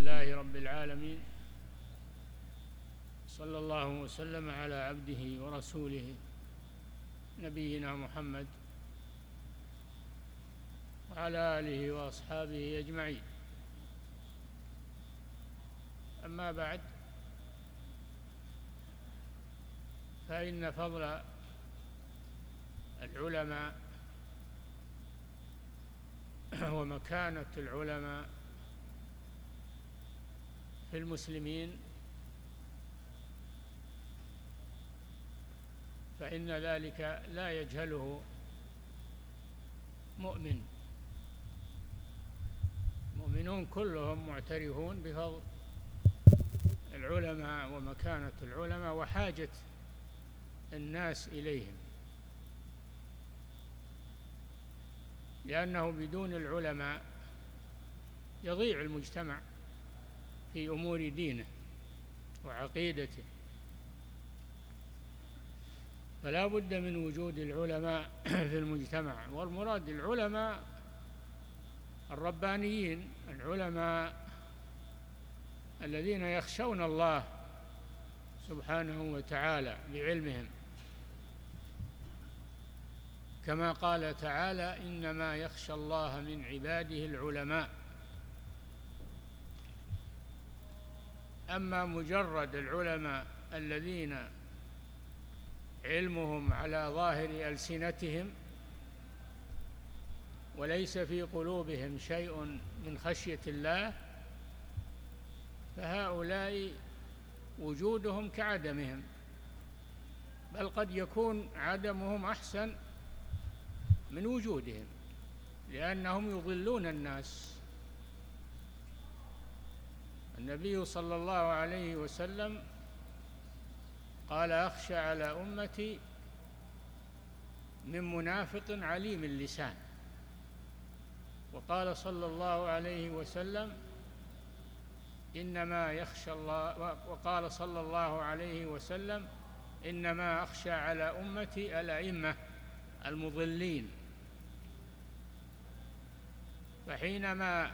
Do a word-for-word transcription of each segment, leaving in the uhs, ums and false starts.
لله رب العالمين، صلى الله وسلم على عبده ورسوله نبينا محمد وعلى آله وأصحابه أجمعين. أما بعد، فإن فضل العلماء ومكانة العلماء في المسلمين فإن ذلك لا يجهله مؤمن. المؤمنون كلهم معترفون بفضل العلماء ومكانة العلماء وحاجة الناس إليهم، لأنه بدون العلماء يضيع المجتمع في أمور دينه وعقيدته، فلا بد من وجود العلماء في المجتمع. والمراد العلماء الربانيين، العلماء الذين يخشون الله سبحانه وتعالى بعلمهم، كما قال تعالى: إنما يخشى الله من عباده العلماء. أما مجرد العلماء الذين علمهم على ظاهر ألسنتهم وليس في قلوبهم شيء من خشية الله، فهؤلاء وجودهم كعدمهم، بل قد يكون عدمهم أحسن من وجودهم، لأنهم يضلون الناس. النبي صلى الله عليه وسلم قال: أخشى على أمتي من منافق عليم اللسان. وقال صلى الله عليه وسلم: إنما يخشى الله وقال صلى الله عليه وسلم: إنما أخشى على أمتي الأئمة المضلين. فحينما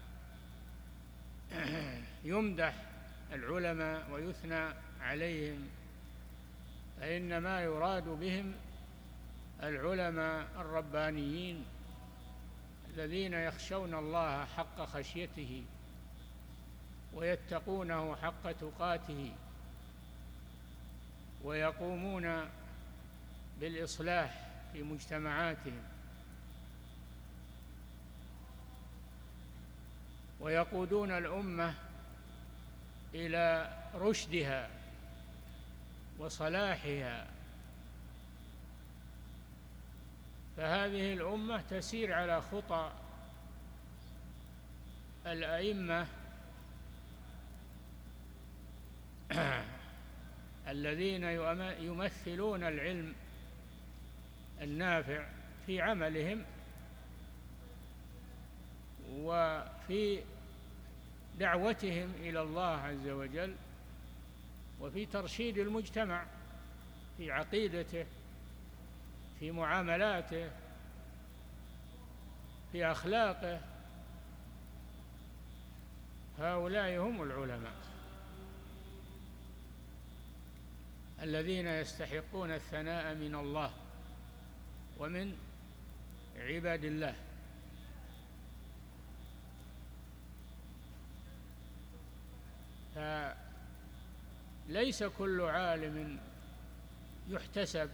يمدح العلماء ويثنى عليهم فإنما يراد بهم العلماء الربانيين الذين يخشون الله حق خشيته ويتقونه حق تقاته ويقومون بالإصلاح في مجتمعاتهم ويقودون الأمة إلى رشدها وصلاحها. فهذه الأمة تسير على خطى الأئمة الذين يمثلون العلم النافع في عملهم وفي دعوتهم إلى الله عز وجل، وفي ترشيد المجتمع في عقيدته، في معاملاته، في أخلاقه. هؤلاء هم العلماء الذين يستحقون الثناء من الله ومن عباد الله. فليس كل عالم يحتسب،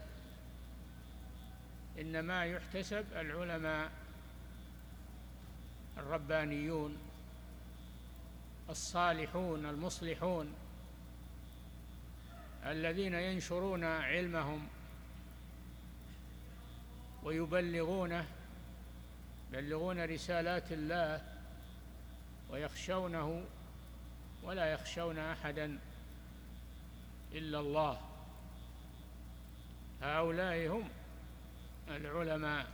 إنما يحتسب العلماء الربانيون الصالحون المصلحون الذين ينشرون علمهم ويبلغونه يبلغون رسالات الله ويخشونه ولا يخشون أحدا إلا الله. هؤلاء هم العلماء.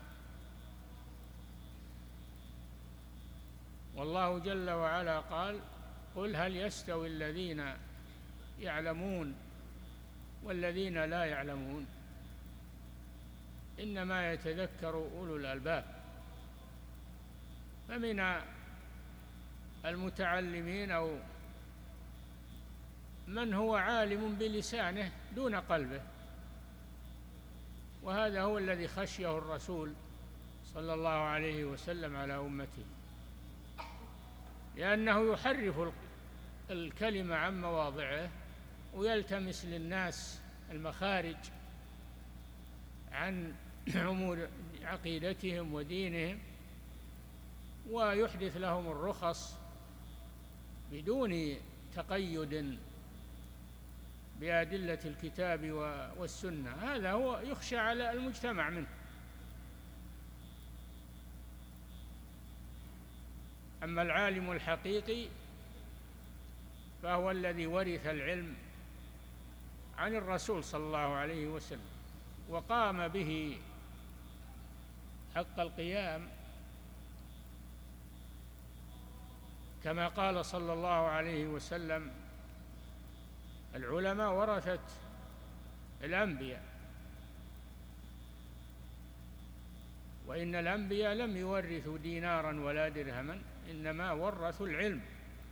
والله جل وعلا قال: قل هل يستوي الذين يعلمون والذين لا يعلمون، إنما يتذكر أولو الألباب. فمن المتعلمين أو من هو عالم بلسانه دون قلبه، وهذا هو الذي خشيه الرسول صلى الله عليه وسلم على أمته، لأنه يحرف الكلمة عن مواضعه ويلتمس للناس المخارج عن أمور عقيدتهم ودينهم، ويحدث لهم الرخص بدون تقيد بأدلة الكتاب والسنة. هذا هو يخشى على المجتمع منه. أما العالم الحقيقي فهو الذي ورث العلم عن الرسول صلى الله عليه وسلم وقام به حق القيام، كما قال صلى الله عليه وسلم: العلماء ورثة الأنبياء، وإن الأنبياء لم يورثوا دينارا ولا درهما، إنما ورثوا العلم،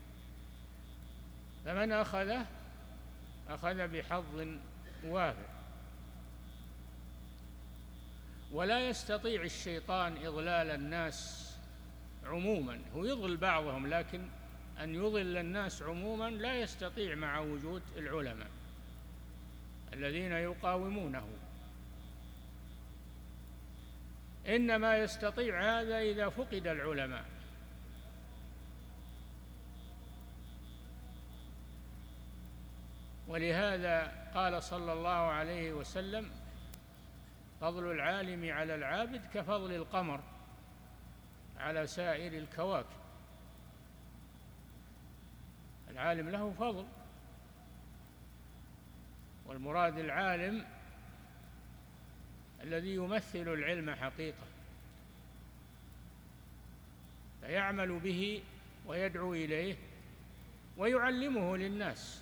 فمن أخذه أخذ بحظ وافر. ولا يستطيع الشيطان إضلال الناس عموما، هو يضل بعضهم، لكن أن يضل الناس عموما لا يستطيع مع وجود العلماء الذين يقاومونه. إنما يستطيع هذا إذا فقد العلماء. ولهذا قال صلى الله عليه وسلم: فضل العالم على العابد كفضل القمر على سائر الكواكب. العالم له فضل، والمراد العالم الذي يمثل العلم حقيقة فيعمل به ويدعو إليه ويعلمه للناس.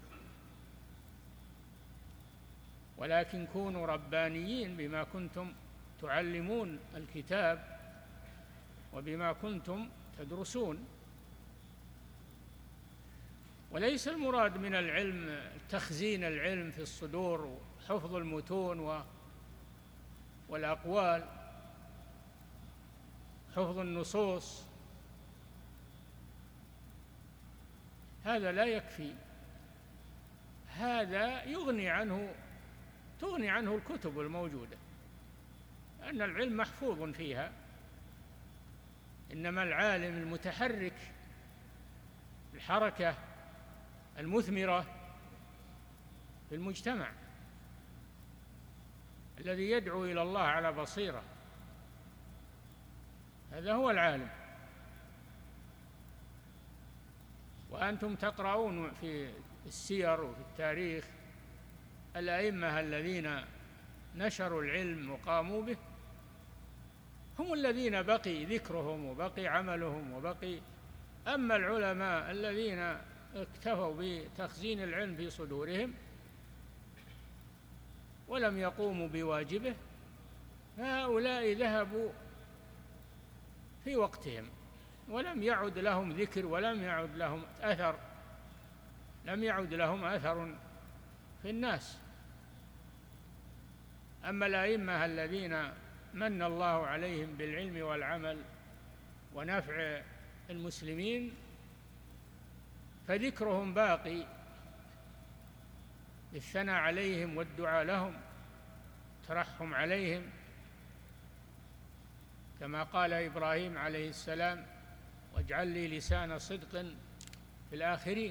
ولكن كونوا ربانيين بما كنتم تعلمون الكتاب وبما كنتم تدرسون. وليس المراد من العلم تخزين العلم في الصدور وحفظ المتون والأقوال، حفظ النصوص، هذا لا يكفي. هذا يغني عنه تغني عنه الكتب الموجودة، لأن العلم محفوظ فيها. إنما العالم المتحرك، الحركة المثمرة في المجتمع، الذي يدعو إلى الله على بصيرة، هذا هو العالم. وأنتم تقرؤون في السير وفي التاريخ الأئمة الذين نشروا العلم وقاموا به هم الذين بقي ذكرهم وبقي عملهم وبقي. أما العلماء الذين اكتفوا بتخزين العلم في صدورهم ولم يقوموا بواجبه، فهؤلاء ذهبوا في وقتهم ولم يعد لهم ذكر ولم يعد لهم أثر لم يعد لهم أثر في الناس. أما الأئمة الذين من الله عليهم بالعلم والعمل ونفع المسلمين فذكرهم باقي بالثناء عليهم والدعاء لهم، ترحم عليهم، كما قال إبراهيم عليه السلام: واجعل لي لسان صدق في الآخرين.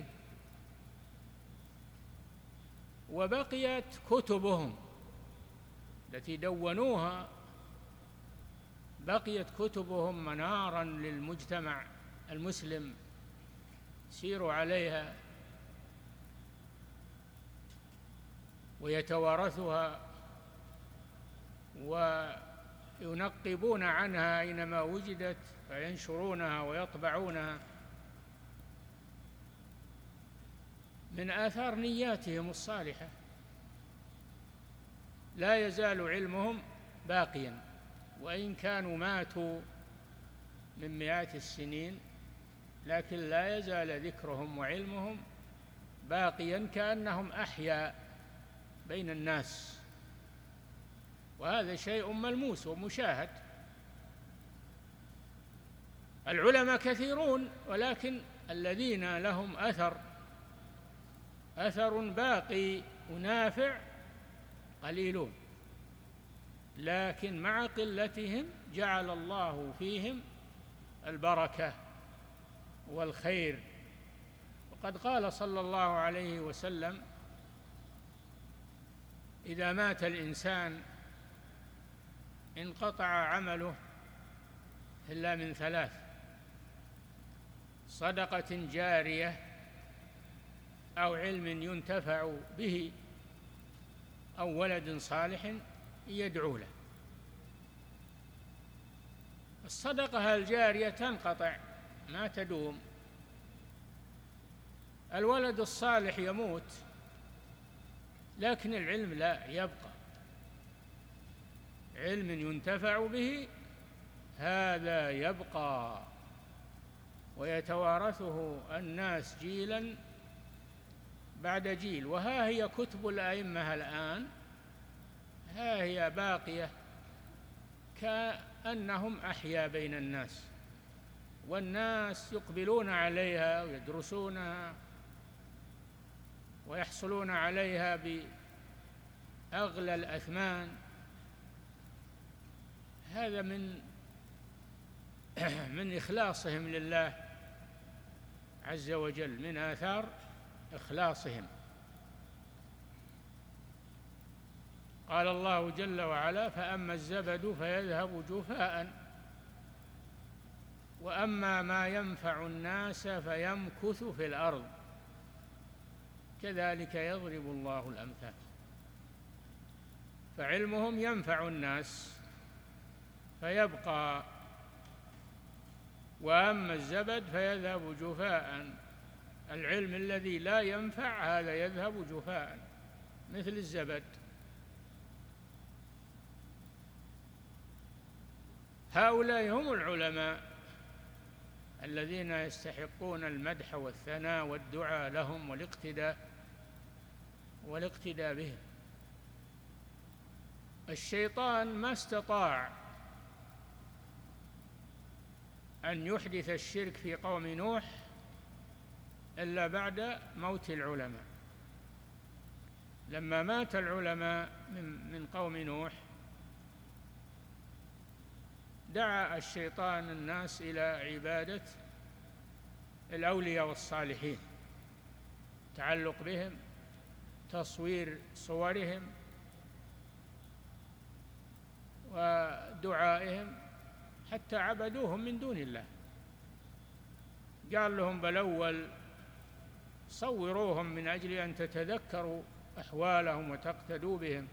وبقيت كتبهم التي دونوها، بقيت كتبهم منارا للمجتمع المسلم يسير عليها ويتوارثها وينقبون عنها أينما وجدت فينشرونها ويطبعونها من آثار نياتهم الصالحة. لا يزال علمهم باقيا، وإن كانوا ماتوا من مئات السنين لكن لا يزال ذكرهم وعلمهم باقيا كأنهم أحياء بين الناس، وهذا شيء ملموس ومشاهد. العلماء كثيرون، ولكن الذين لهم أثر أثر باقي ونافع قليلون، لكن مع قلتهم جعل الله فيهم البركة والخير. وقد قال صلى الله عليه وسلم: إذا مات الإنسان انقطع عمله إلا من ثلاث: صدقة جارية، أو علم ينتفع به، أو ولد صالح يدعو له. الصدقة الجارية تنقطع ما تدوم، الولد الصالح يموت، لكن العلم لا يبقى. علم ينتفع به هذا يبقى ويتوارثه الناس جيلا بعد جيل. وها هي كتب الأئمة الآن، ها هي باقية كأنهم أحيا بين الناس، والناس يقبلون عليها ويدرسونها ويحصلون عليها بأغلى الأثمان. هذا من من إخلاصهم لله عز وجل، من آثار إخلاصهم. قال الله جل وعلا: فأما الزبد فيذهب جفاء وأما ما ينفع الناس فيمكث في الأرض كذلك يضرب الله الأمثال. فعلمهم ينفع الناس فيبقى، وأما الزبد فيذهب جفاء. العلم الذي لا ينفع هذا يذهب جفاء مثل الزبد. هؤلاء هم العلماء الذين يستحقون المدح والثناء والدعاء لهم والاقتداء والاقتداء بهم. الشيطان ما استطاع أن يحدث الشرك في قوم نوح إلا بعد موت العلماء. لما مات العلماء من قوم نوح دعا الشيطان الناس إلى عبادة الأولياء والصالحين، تعلق بهم، تصوير صورهم ودعائهم، حتى عبدوهم من دون الله. قال لهم: بل أول صوروهم من أجل أن تتذكروا أحوالهم وتقتدوا بهم.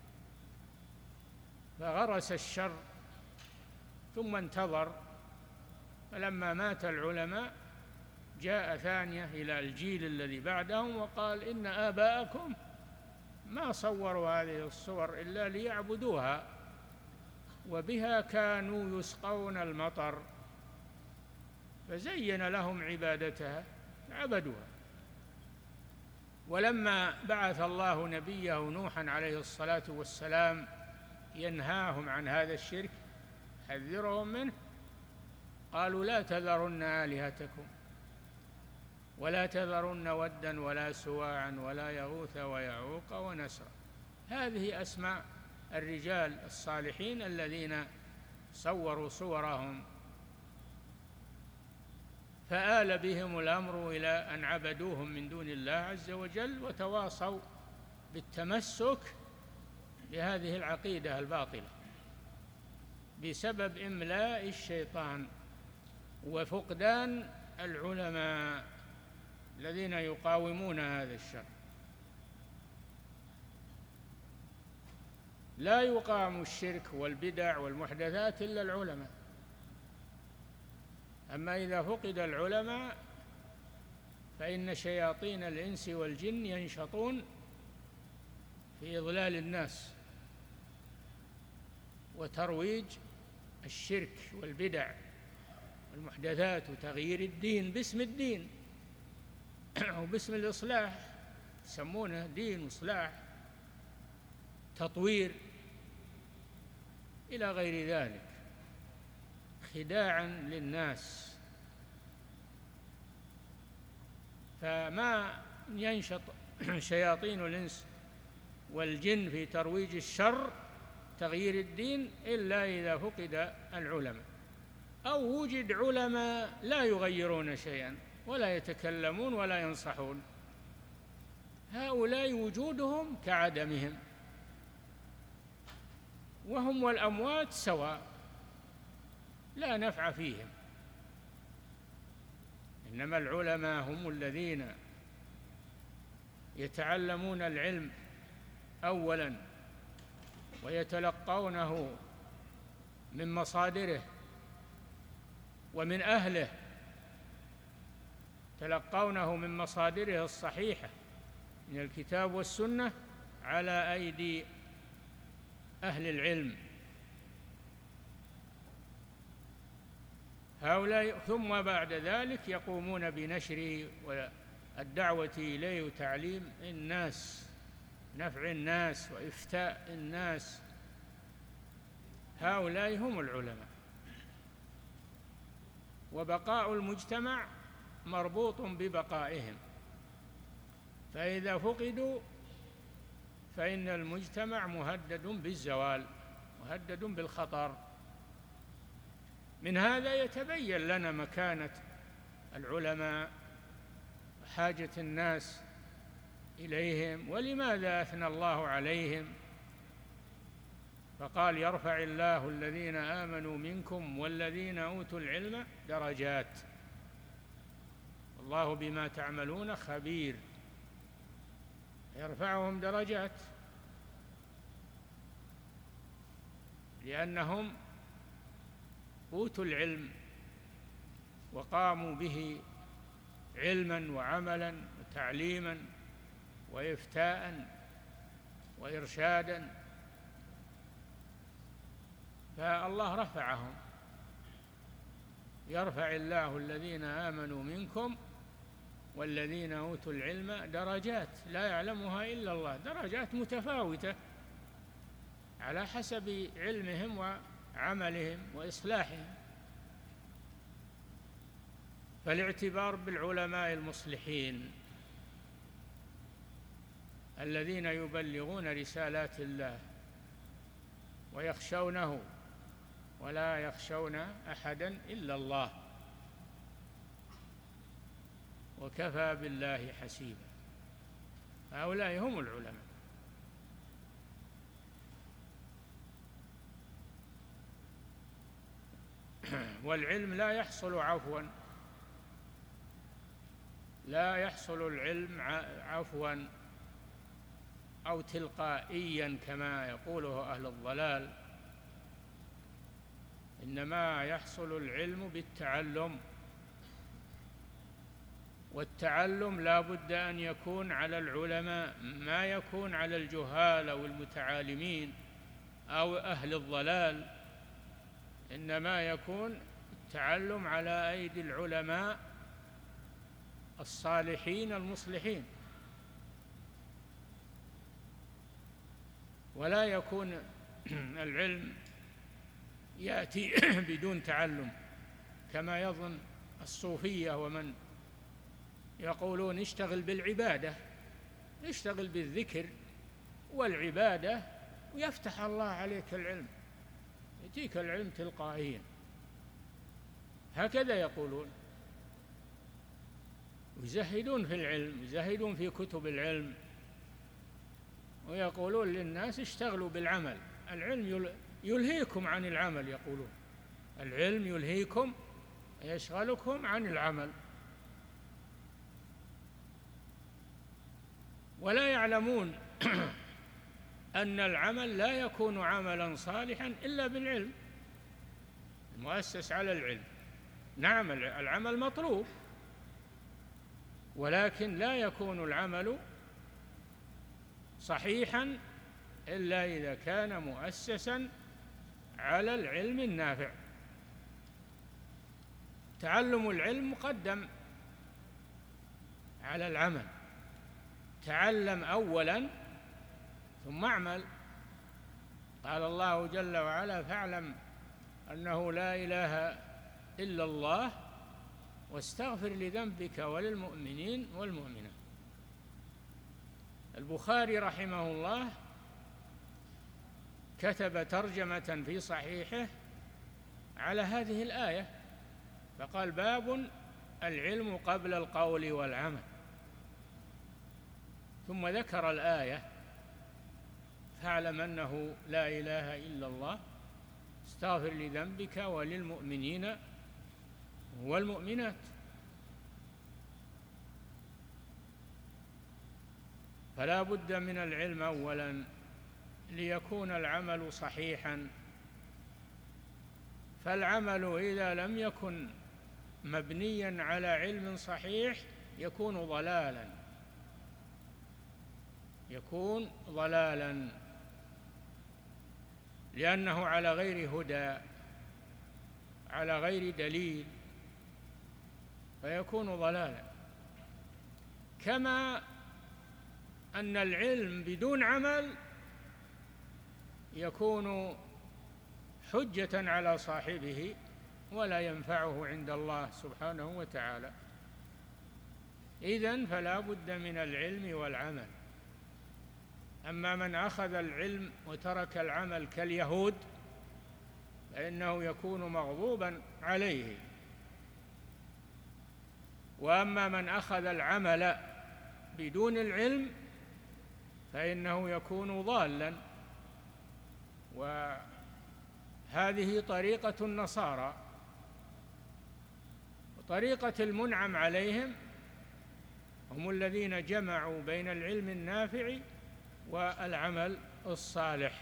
فغرس الشر ثم انتظر، فلما مات العلماء جاء ثانية إلى الجيل الذي بعدهم وقال: إن آباءكم ما صوروا هذه الصور إلا ليعبدوها، وبها كانوا يسقون المطر، فزين لهم عبادتها عبدوها. ولما بعث الله نبيه نوحا عليه الصلاة والسلام ينهاهم عن هذا الشرك، حذرهم منه، قالوا: لا تذرن آلهتكم ولا تذرن ودا ولا سواعا ولا يغوث ويعوق ونسرا. هذه أسماء الرجال الصالحين الذين صوروا صورهم، فآل بهم الأمر إلى أن عبدوهم من دون الله عز وجل، وتواصوا بالتمسك بهذه العقيدة الباطلة بسبب إملاء الشيطان وفقدان العلماء الذين يقاومون هذا الشر. لا يقام الشرك والبدع والمحدثات إلا العلماء. أما إذا فقد العلماء فإن شياطين الإنس والجن ينشطون في إضلال الناس وترويج الشرك والبدع المحدثات وتغيير الدين باسم الدين أو باسم الإصلاح، يسمونه دين وإصلاح تطوير إلى غير ذلك، خداعا للناس. فما ينشط شياطين الإنس والجن في ترويج الشر تغيير الدين إلا إذا فقد العلماء، أو وجد علماء لا يغيرون شيئا ولا يتكلمون ولا ينصحون، هؤلاء وجودهم كعدمهم، وهم والأموات سواء لا نفع فيهم. إنما العلماء هم الذين يتعلمون العلم أولا ويتلقونه من مصادره ومن أهله، تلقونه من مصادره الصحيحة من الكتاب والسنة على أيدي أهل العلم هؤلاء، ثم بعد ذلك يقومون بنشره والدعوة إليه وتعليم الناس، نفع الناس وإفتاء الناس. هؤلاء هم العلماء. وبقاء المجتمع مربوط ببقائهم، فإذا فقدوا فإن المجتمع مهدد بالزوال، مهدد بالخطر. من هذا يتبين لنا مكانة العلماء وحاجة الناس إليهم، ولماذا أثنى الله عليهم فقال يرفع الله الذين آمنوا منكم والذين أوتوا العلم درجات، الله بما تعملون خبير، يرفعهم درجات لأنهم أوتوا العلم وقاموا به علما وعملا وتعليما وإفتاء وإرشادا، فالله رفعهم. يرفع الله الذين آمنوا منكم والذين أوتوا العلم درجات لا يعلمها إلا الله، درجات متفاوتة على حسب علمهم وعملهم وإصلاحهم. فالاعتبار بالعلماء المصلحين الذين يبلغون رسالات الله ويخشونه ولا يخشون أحدا إلا الله، وكفى بالله حسيبا. هؤلاء هم العلماء. والعلم لا يحصل عفوا، لا يحصل العلم عفوا أو تلقائيا كما يقوله أهل الضلال، إنما يحصل العلم بالتعلم، والتعلم لا بد أن يكون على العلماء، ما يكون على الجهال أو المتعالمين أو أهل الضلال، إنما يكون التعلم على أيدي العلماء الصالحين المصلحين، ولا يكون العلم يأتي بدون تعلم كما يظن الصوفية ومن يقولون اشتغل بالعبادة، اشتغل بالذكر والعبادة ويفتح الله عليك العلم، يأتيك العلم تلقائيا، هكذا يقولون. يزهدون في العلم، يزهدون في كتب العلم، ويقولون للناس اشتغلوا بالعمل، العلم يلهيكم عن العمل، يقولون العلم يلهيكم يشغلكم عن العمل، ولا يعلمون أن العمل لا يكون عملا صالحا إلا بالعلم، المؤسس على العلم. نعم العمل مطلوب، ولكن لا يكون العمل صحيحا إلا إذا كان مؤسسا على العلم النافع. تعلم العلم مقدم على العمل. تعلم أولا ثم اعمل. قال الله جل وعلا: فاعلم أنه لا إله إلا الله واستغفر لذنبك وللمؤمنين والمؤمنات. البخاري رحمه الله كتب ترجمة في صحيحه على هذه الآية، فقال: باب العلم قبل القول والعمل، ثم ذكر الآية: فاعلم أنه لا إله إلا الله استغفر لذنبك وللمؤمنين والمؤمنات. فلا بد من العلم أولا ليكون العمل صحيحا، فالعمل إذا لم يكن مبنيا على علم صحيح يكون ضلالا يكون ضلالا لأنه على غير هدى، على غير دليل، فيكون ضلالا. كما أن العلم بدون عمل يكون حجة على صاحبه ولا ينفعه عند الله سبحانه وتعالى. إذن فلا بد من العلم والعمل. أما من أخذ العلم وترك العمل كاليهود فإنه يكون مغضوبا عليه، وأما من أخذ العمل بدون العلم فإنه يكون ضالا. وهذه طريقة النصارى، وطريقة المنعم عليهم هم الذين جمعوا بين العلم النافع والعمل الصالح.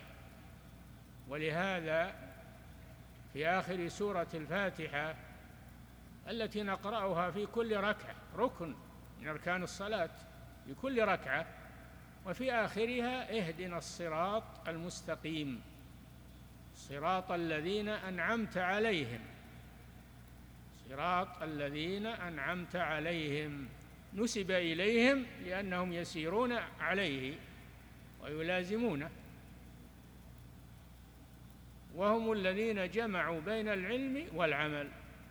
ولهذا في آخر سورة الفاتحة التي نقرأها في كل ركعة، ركن من أركان الصلاة في كل ركعة، وفي آخرها: اهدنا الصراط المستقيم صراط الذين أنعمت عليهم. صراط الذين أنعمت عليهم نسب إليهم لأنهم يسيرون عليه ويلازمونه، وهم الذين جمعوا بين العلم والعمل،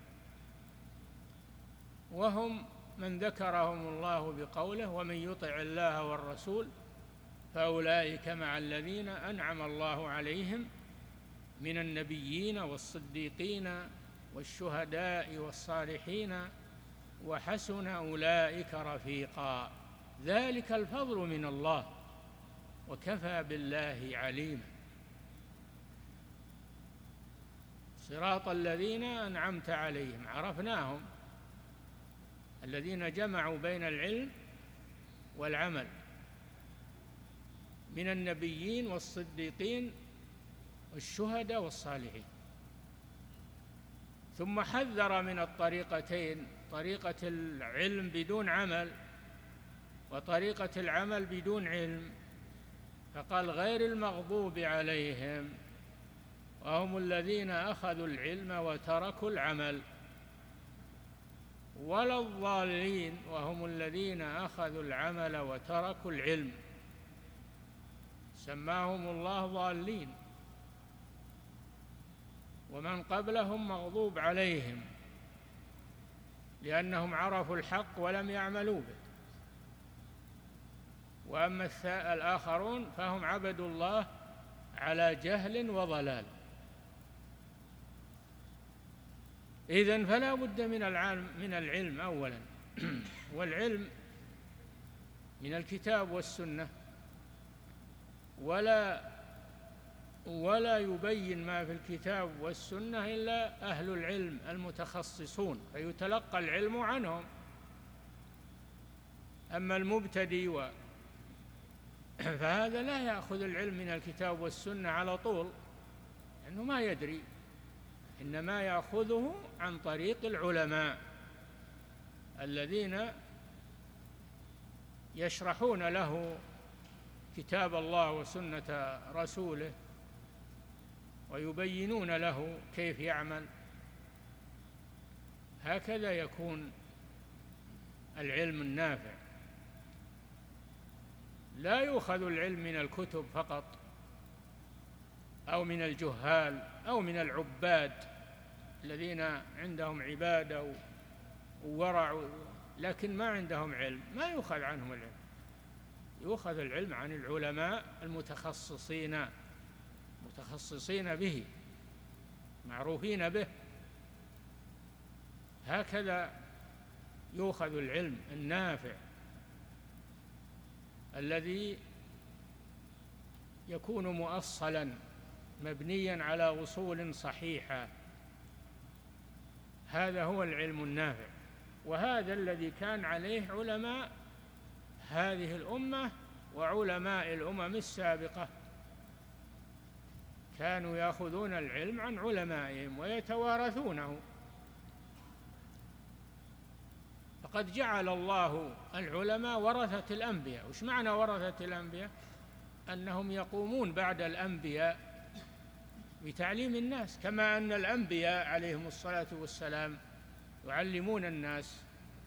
وهم من ذكرهم الله بقوله: ومن يطع الله والرسول فأولئك مع الذين أنعم الله عليهم من النبيين والصديقين والشهداء والصالحين وحسن أولئك رفيقا ذلك الفضل من الله وكفى بالله عليما. صراط الذين أنعمت عليهم عرفناهم، الذين جمعوا بين العلم والعمل من النبيين والصديقين والشهداء والصالحين. ثم حذر من الطريقتين: طريقة العلم بدون عمل وطريقة العمل بدون علم، فقال: غير المغضوب عليهم، وهم الذين أخذوا العلم وتركوا العمل، ولا الضالين، وهم الذين أخذوا العمل وتركوا العلم. سماهم الله ضالين، ومن قبلهم مغضوب عليهم لأنهم عرفوا الحق ولم يعملوا به. وأما الآخرون فهم عبدوا الله على جهل وضلال. إذن فلا بد من العلم من العلم أولا والعلم من الكتاب والسنة، ولا ولا يبين ما في الكتاب والسنة إلا أهل العلم المتخصصون فيتلقى العلم عنهم. أما المبتدئ و... فهذا لا يأخذ العلم من الكتاب والسنة على طول لأنه ما يدري، إنما يأخذه عن طريق العلماء الذين يشرحون له كتاب الله وسنة رسوله ويبينون له كيف يعمل. هكذا يكون العلم النافع. لا يؤخذ العلم من الكتب فقط أو من الجهال أو من العباد الذين عندهم عبادة وورع لكن ما عندهم علم، ما يؤخذ عنهم العلم. يؤخذ العلم عن العلماء المتخصصين متخصصين به، معروفين به. هكذا يؤخذ العلم النافع الذي يكون مؤصلا مبنيا على أصول صحيحة. هذا هو العلم النافع، وهذا الذي كان عليه علماء هذه الأمة وعلماء الأمم السابقة. كانوا يأخذون العلم عن علمائهم ويتوارثونه. فقد جعل الله العلماء ورثة الأنبياء. وش معنى ورثة الأنبياء؟ أنهم يقومون بعد الأنبياء بتعليم الناس، كما أن الأنبياء عليهم الصلاة والسلام يعلمون الناس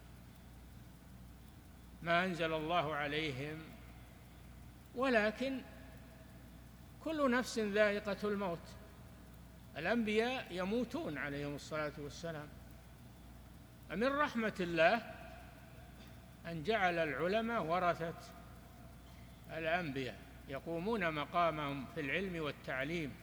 ما أنزل الله عليهم. ولكن كل نفس ذائقة الموت. الأنبياء يموتون عليهم الصلاة والسلام. من رحمة الله أن جعل العلماء ورثة الأنبياء يقومون مقامهم في العلم والتعليم.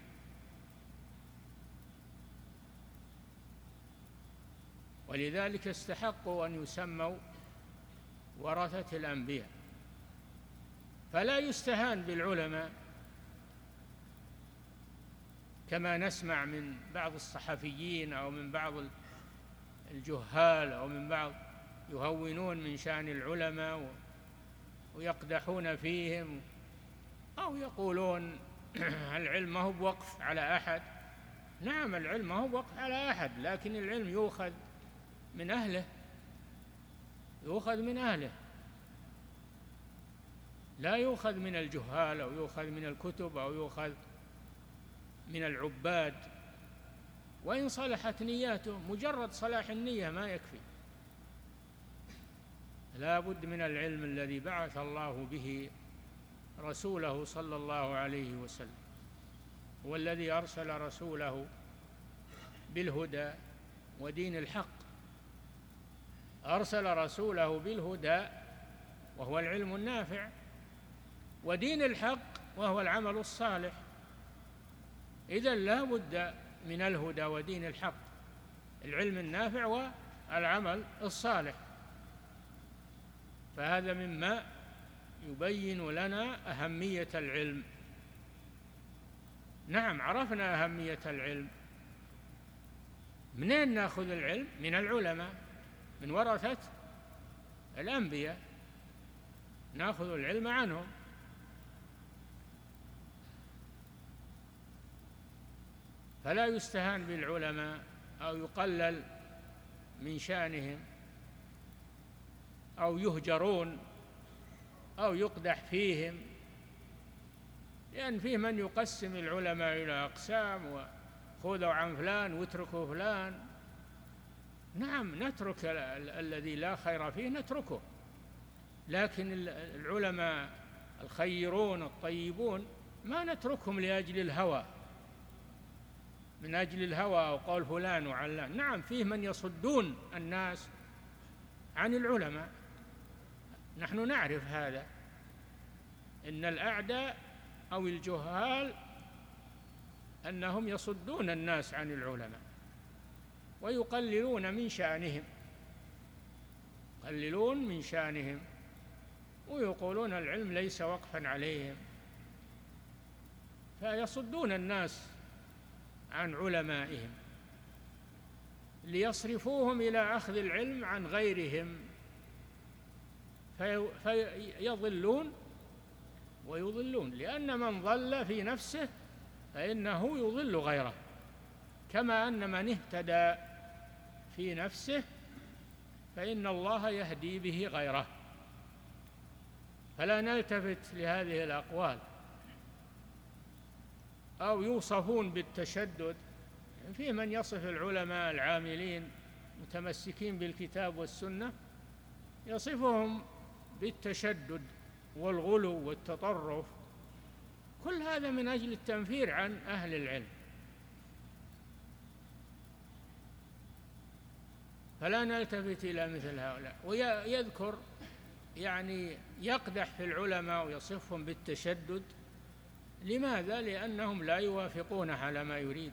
ولذلك استحقوا أن يسموا ورثة الأنبياء. فلا يستهان بالعلماء كما نسمع من بعض الصحفيين أو من بعض الجهال أو من بعض يهونون من شأن العلماء ويقدحون فيهم، أو يقولون العلم ما هو بوقف على أحد. نعم، العلم ما هو بوقف على أحد، لكن العلم يؤخذ من أهله، يؤخذ من أهله، لا يؤخذ من الجهال أو يؤخذ من الكتب أو يؤخذ من العباد. وإن صلحت نياته، مجرد صلاح النية ما يكفي، لا بد من العلم الذي بعث الله به رسوله صلى الله عليه وسلم. هو الذي أرسل رسوله بالهدى ودين الحق. أرسل رسوله بالهدى وهو العلم النافع، ودين الحق وهو العمل الصالح. إذن لا بد من الهدى ودين الحق، العلم النافع والعمل الصالح. فهذا مما يبين لنا أهمية العلم. نعم، عرفنا أهمية العلم. منين نأخذ العلم؟ من العلماء، من ورثة الأنبياء، نأخذ العلم عنهم. فلا يستهان بالعلماء أو يقلل من شأنهم أو يهجرون أو يقدح فيهم، لأن فيه من يقسم العلماء إلى أقسام، وخذوا عن فلان واتركوا فلان. نعم، نترك الذي لا خير فيه نتركه، لكن العلماء الخيرون الطيبون ما نتركهم لأجل الهوى، من أجل الهوى وقول فلان وعلان. نعم، فيه من يصدون الناس عن العلماء، نحن نعرف هذا، إن الأعداء أو الجهال أنهم يصدون الناس عن العلماء ويقللون من شأنهم، يقللون من شأنهم ويقولون العلم ليس وقفا عليهم، فيصدون الناس عن علمائهم ليصرفوهم إلى أخذ العلم عن غيرهم، فيضلون ويضلون. لأن من ضل في نفسه فإنه يضل غيره، كما أن من اهتدى في نفسه فإن الله يهدي به غيره. فلا نلتفت لهذه الأقوال. أو يوصفون بالتشدد، في من يصف العلماء العاملين متمسكين بالكتاب والسنة يصفهم بالتشدد والغلو والتطرف، كل هذا من أجل التنفير عن أهل العلم. فلا نلتفت إلى مثل هؤلاء. ويذكر يعني يقدح في العلماء ويصفهم بالتشدد. لماذا؟ لأنهم لا يوافقون على ما يريد.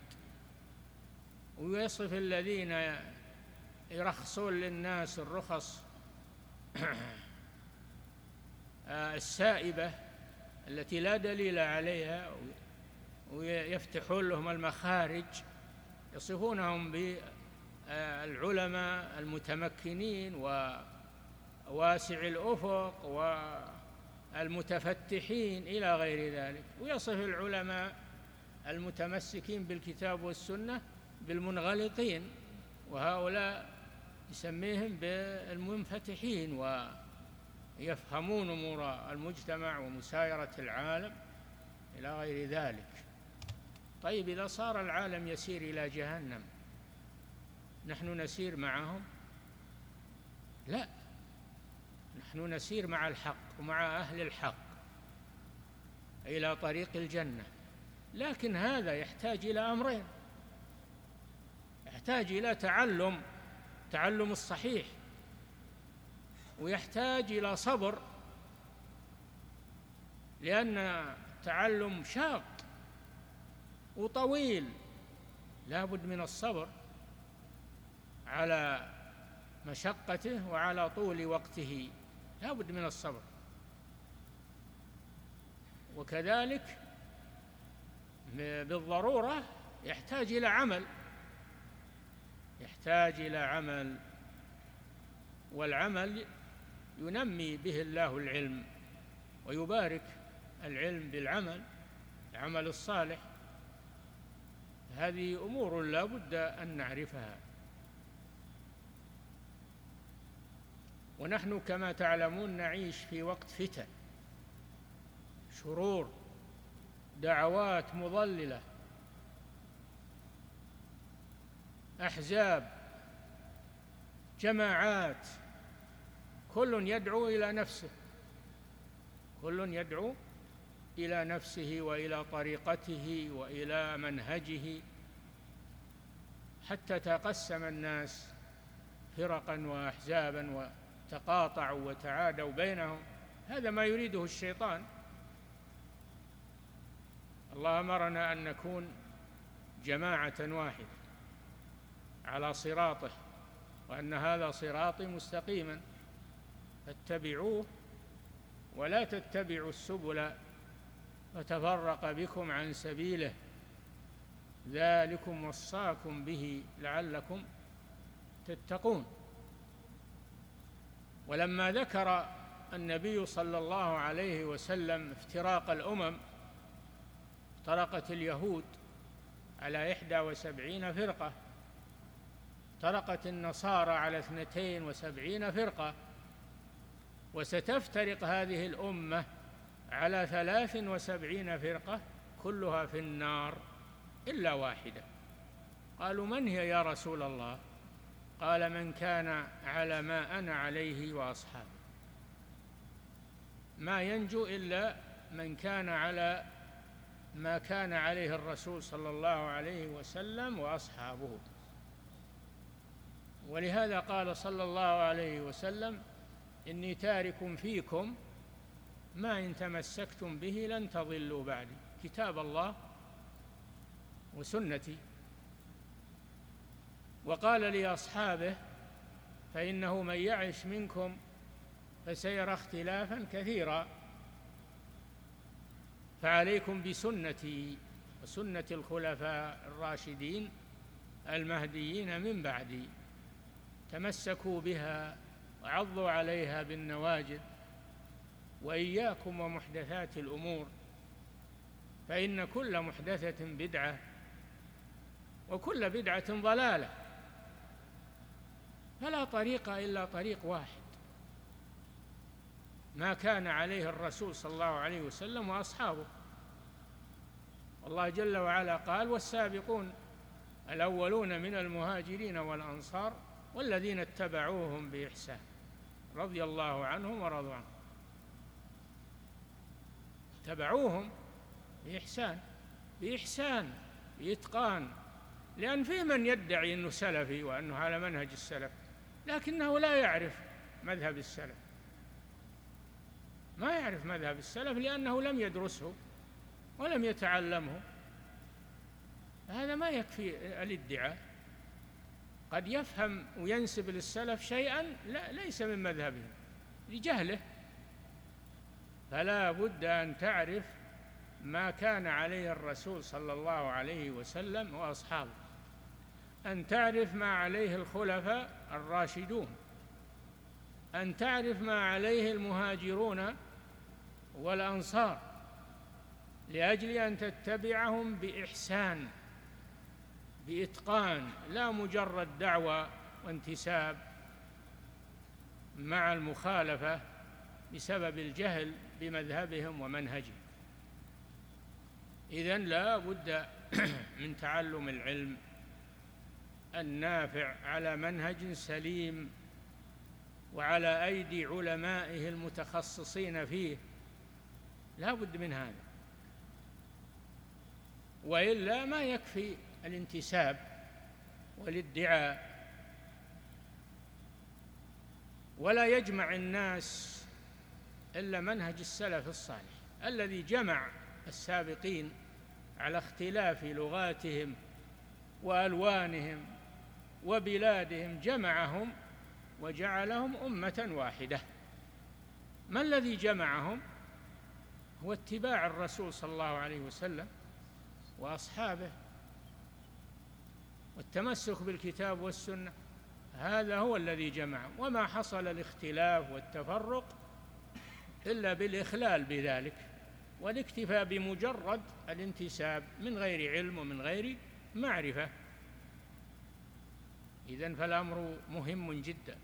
ويصف الذين يرخصون للناس الرخص السائبة التي لا دليل عليها، ويفتحون لهم المخارج، يصفونهم بالعلماء المتمكنين وواسع الأفق والمتفتحين إلى غير ذلك. ويصف العلماء المتمسكين بالكتاب والسنة بالمنغلقين، وهؤلاء يسميهم بالمنفتحين ويفهمون أمور المجتمع ومسايرة العالم إلى غير ذلك. طيب، إذا صار العالم يسير إلى جهنم نحن نسير معهم؟ لا، نحن نسير مع الحق ومع أهل الحق إلى طريق الجنة. لكن هذا يحتاج إلى أمرين: يحتاج إلى تعلم تعلم الصحيح، ويحتاج إلى صبر، لأن التعلم شاق وطويل، لا بد من الصبر على مشقته وعلى طول وقته، لا بد من الصبر. وكذلك بالضرورة يحتاج إلى عمل يحتاج إلى عمل والعمل ينمي به الله العلم ويبارك العلم بالعمل، العمل الصالح. هذه أمور لا بد أن نعرفها. ونحن كما تعلمون نعيش في وقت فتن، شرور، دعوات مضللة، أحزاب، جماعات، كل يدعو إلى نفسه كل يدعو إلى نفسه وإلى طريقته وإلى منهجه، حتى تقسم الناس فرقا وأحزابا وتقاطعوا وتعادوا بينهم. هذا ما يريده الشيطان. الله أمرنا أن نكون جماعة واحدة على صراطه، وأن هذا صراطي مستقيما فاتبعوه ولا تتبعوا السبل فتفرق بكم عن سبيله، ذلكم وصاكم به لعلكم تتقون. ولما ذكر النبي صلى الله عليه وسلم افتراق الأمم، افترقت اليهود على إحدى وسبعين فرقة، افترقت النصارى على اثنتين وسبعين فرقة، وستفترق هذه الأمة على ثلاث وسبعين فرقة كلها في النار إلا واحدة. قالوا: من هي يا رسول الله؟ قال: من كان على ما أنا عليه وأصحابي. ما ينجو إلا من كان على ما كان عليه الرسول صلى الله عليه وسلم وأصحابه. ولهذا قال صلى الله عليه وسلم: إني تارك فيكم ما إن تمسكتم به لن تضلوا بعدي، كتاب الله وسنتي. وقال لأصحابه: فإنه من يعش منكم فسيرى اختلافا كثيرا، فعليكم بسنتي وسنة الخلفاء الراشدين المهديين من بعدي، تمسكوا بها وعضوا عليها بالنواجذ، وإياكم ومحدثات الأمور، فإن كل محدثة بدعة وكل بدعة ضلالة، فلا طريق إلا طريق واحد ما كان عليه الرسول صلى الله عليه وسلم وأصحابه. الله جل وعلا قال: والسابقون الأولون من المهاجرين والأنصار والذين اتبعوهم بإحسان رضي الله عنهم ورضوا عنه. اتبعوهم بإحسان بإحسان بإتقان، لأن فيه من يدعي أنه سلفي وأنه على منهج السلف لكنه لا يعرف مذهب السلف، ما يعرف مذهب السلف لأنه لم يدرسه ولم يتعلمه. هذا ما يكفي الادعاء، قد يفهم وينسب للسلف شيئا لا ليس من مذهبه لجهله. فلا بد أن تعرف ما كان عليه الرسول صلى الله عليه وسلم وأصحابه، أن تعرف ما عليه الخلفاء الراشدون، أن تعرف ما عليه المهاجرون والأنصار، لأجل أن تتبعهم بإحسان بإتقان، لا مجرد دعوة وانتساب مع المخالفة بسبب الجهل بمذهبهم ومنهجهم. إذن لا بد من تعلم العلم النافع على منهج سليم وعلى أيدي علمائه المتخصصين فيه، لا بد من هذا، وإلا ما يكفي الانتساب والادعاء. ولا يجمع الناس إلا منهج السلف الصالح الذي جمع السابقين على اختلاف لغاتهم وألوانهم وبلادهم، جمعهم وجعلهم أمة واحدة. ما الذي جمعهم؟ هو اتباع الرسول صلى الله عليه وسلم وأصحابه والتمسك بالكتاب والسنة، هذا هو الذي جمعهم. وما حصل الاختلاف والتفرق إلا بالإخلال بذلك والاكتفاء بمجرد الانتساب من غير علم ومن غير معرفة. إذن فالأمر مهم جدا،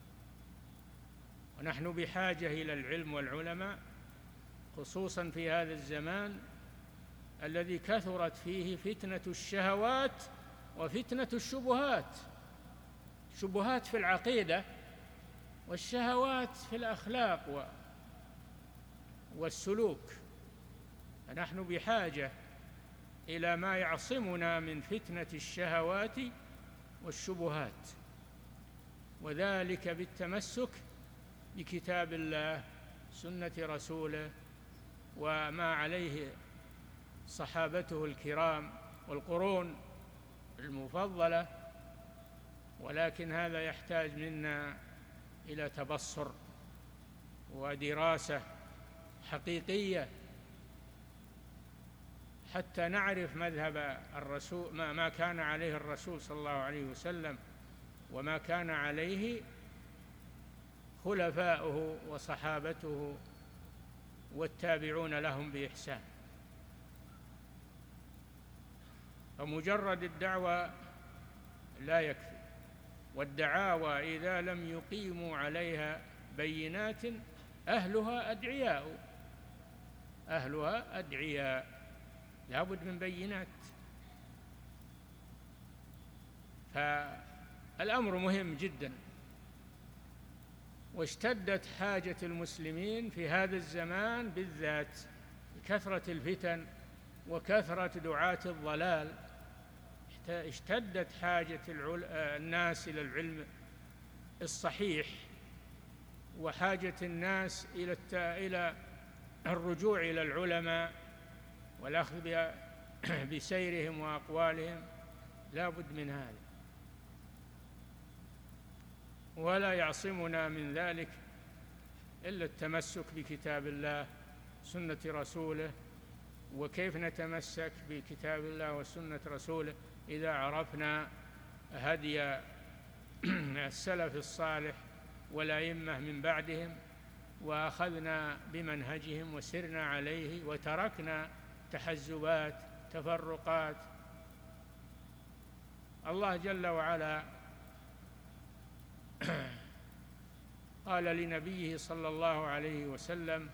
ونحن بحاجة إلى العلم والعلماء، خصوصا في هذا الزمان الذي كثرت فيه فتنة الشهوات وفتنة الشبهات، شبهات في العقيدة والشهوات في الأخلاق والسلوك. فنحن بحاجة إلى ما يعصمنا من فتنة الشهوات والشبهات، وذلك بالتمسك بكتاب الله سنة رسوله وما عليه صحابته الكرام والقرون المفضلة. ولكن هذا يحتاج منا إلى تبصر ودراسة حقيقية حتى نعرف مذهب الرسول، ما كان عليه الرسول صلى الله عليه وسلم وما كان عليه خلفاؤه وصحابته والتابعون لهم بإحسان. فمجرد الدعوة لا يكفي، والدعاوى إذا لم يقيموا عليها بينات أهلها أدعياء أهلها أدعياء لا بد من بينات. فالأمر مهم جدا، واشتدت حاجة المسلمين في هذا الزمان بالذات بكثرة الفتن وكثرة دعاة الضلال. اشتدت حاجة الناس إلى العلم الصحيح، وحاجة الناس إلى إلى الرجوع إلى العلماء والأخذ بسيرهم وأقوالهم. لا بد من هذا، ولا يعصمنا من ذلك إلا التمسك بكتاب الله سنة رسوله. وكيف نتمسك بكتاب الله وسنة رسوله؟ إذا عرفنا هدي السلف الصالح والأئمة من بعدهم، وأخذنا بمنهجهم وسرنا عليه، وتركنا تحزبات تفرقات. الله جل وعلا قال لنبيه صلى الله عليه وسلم: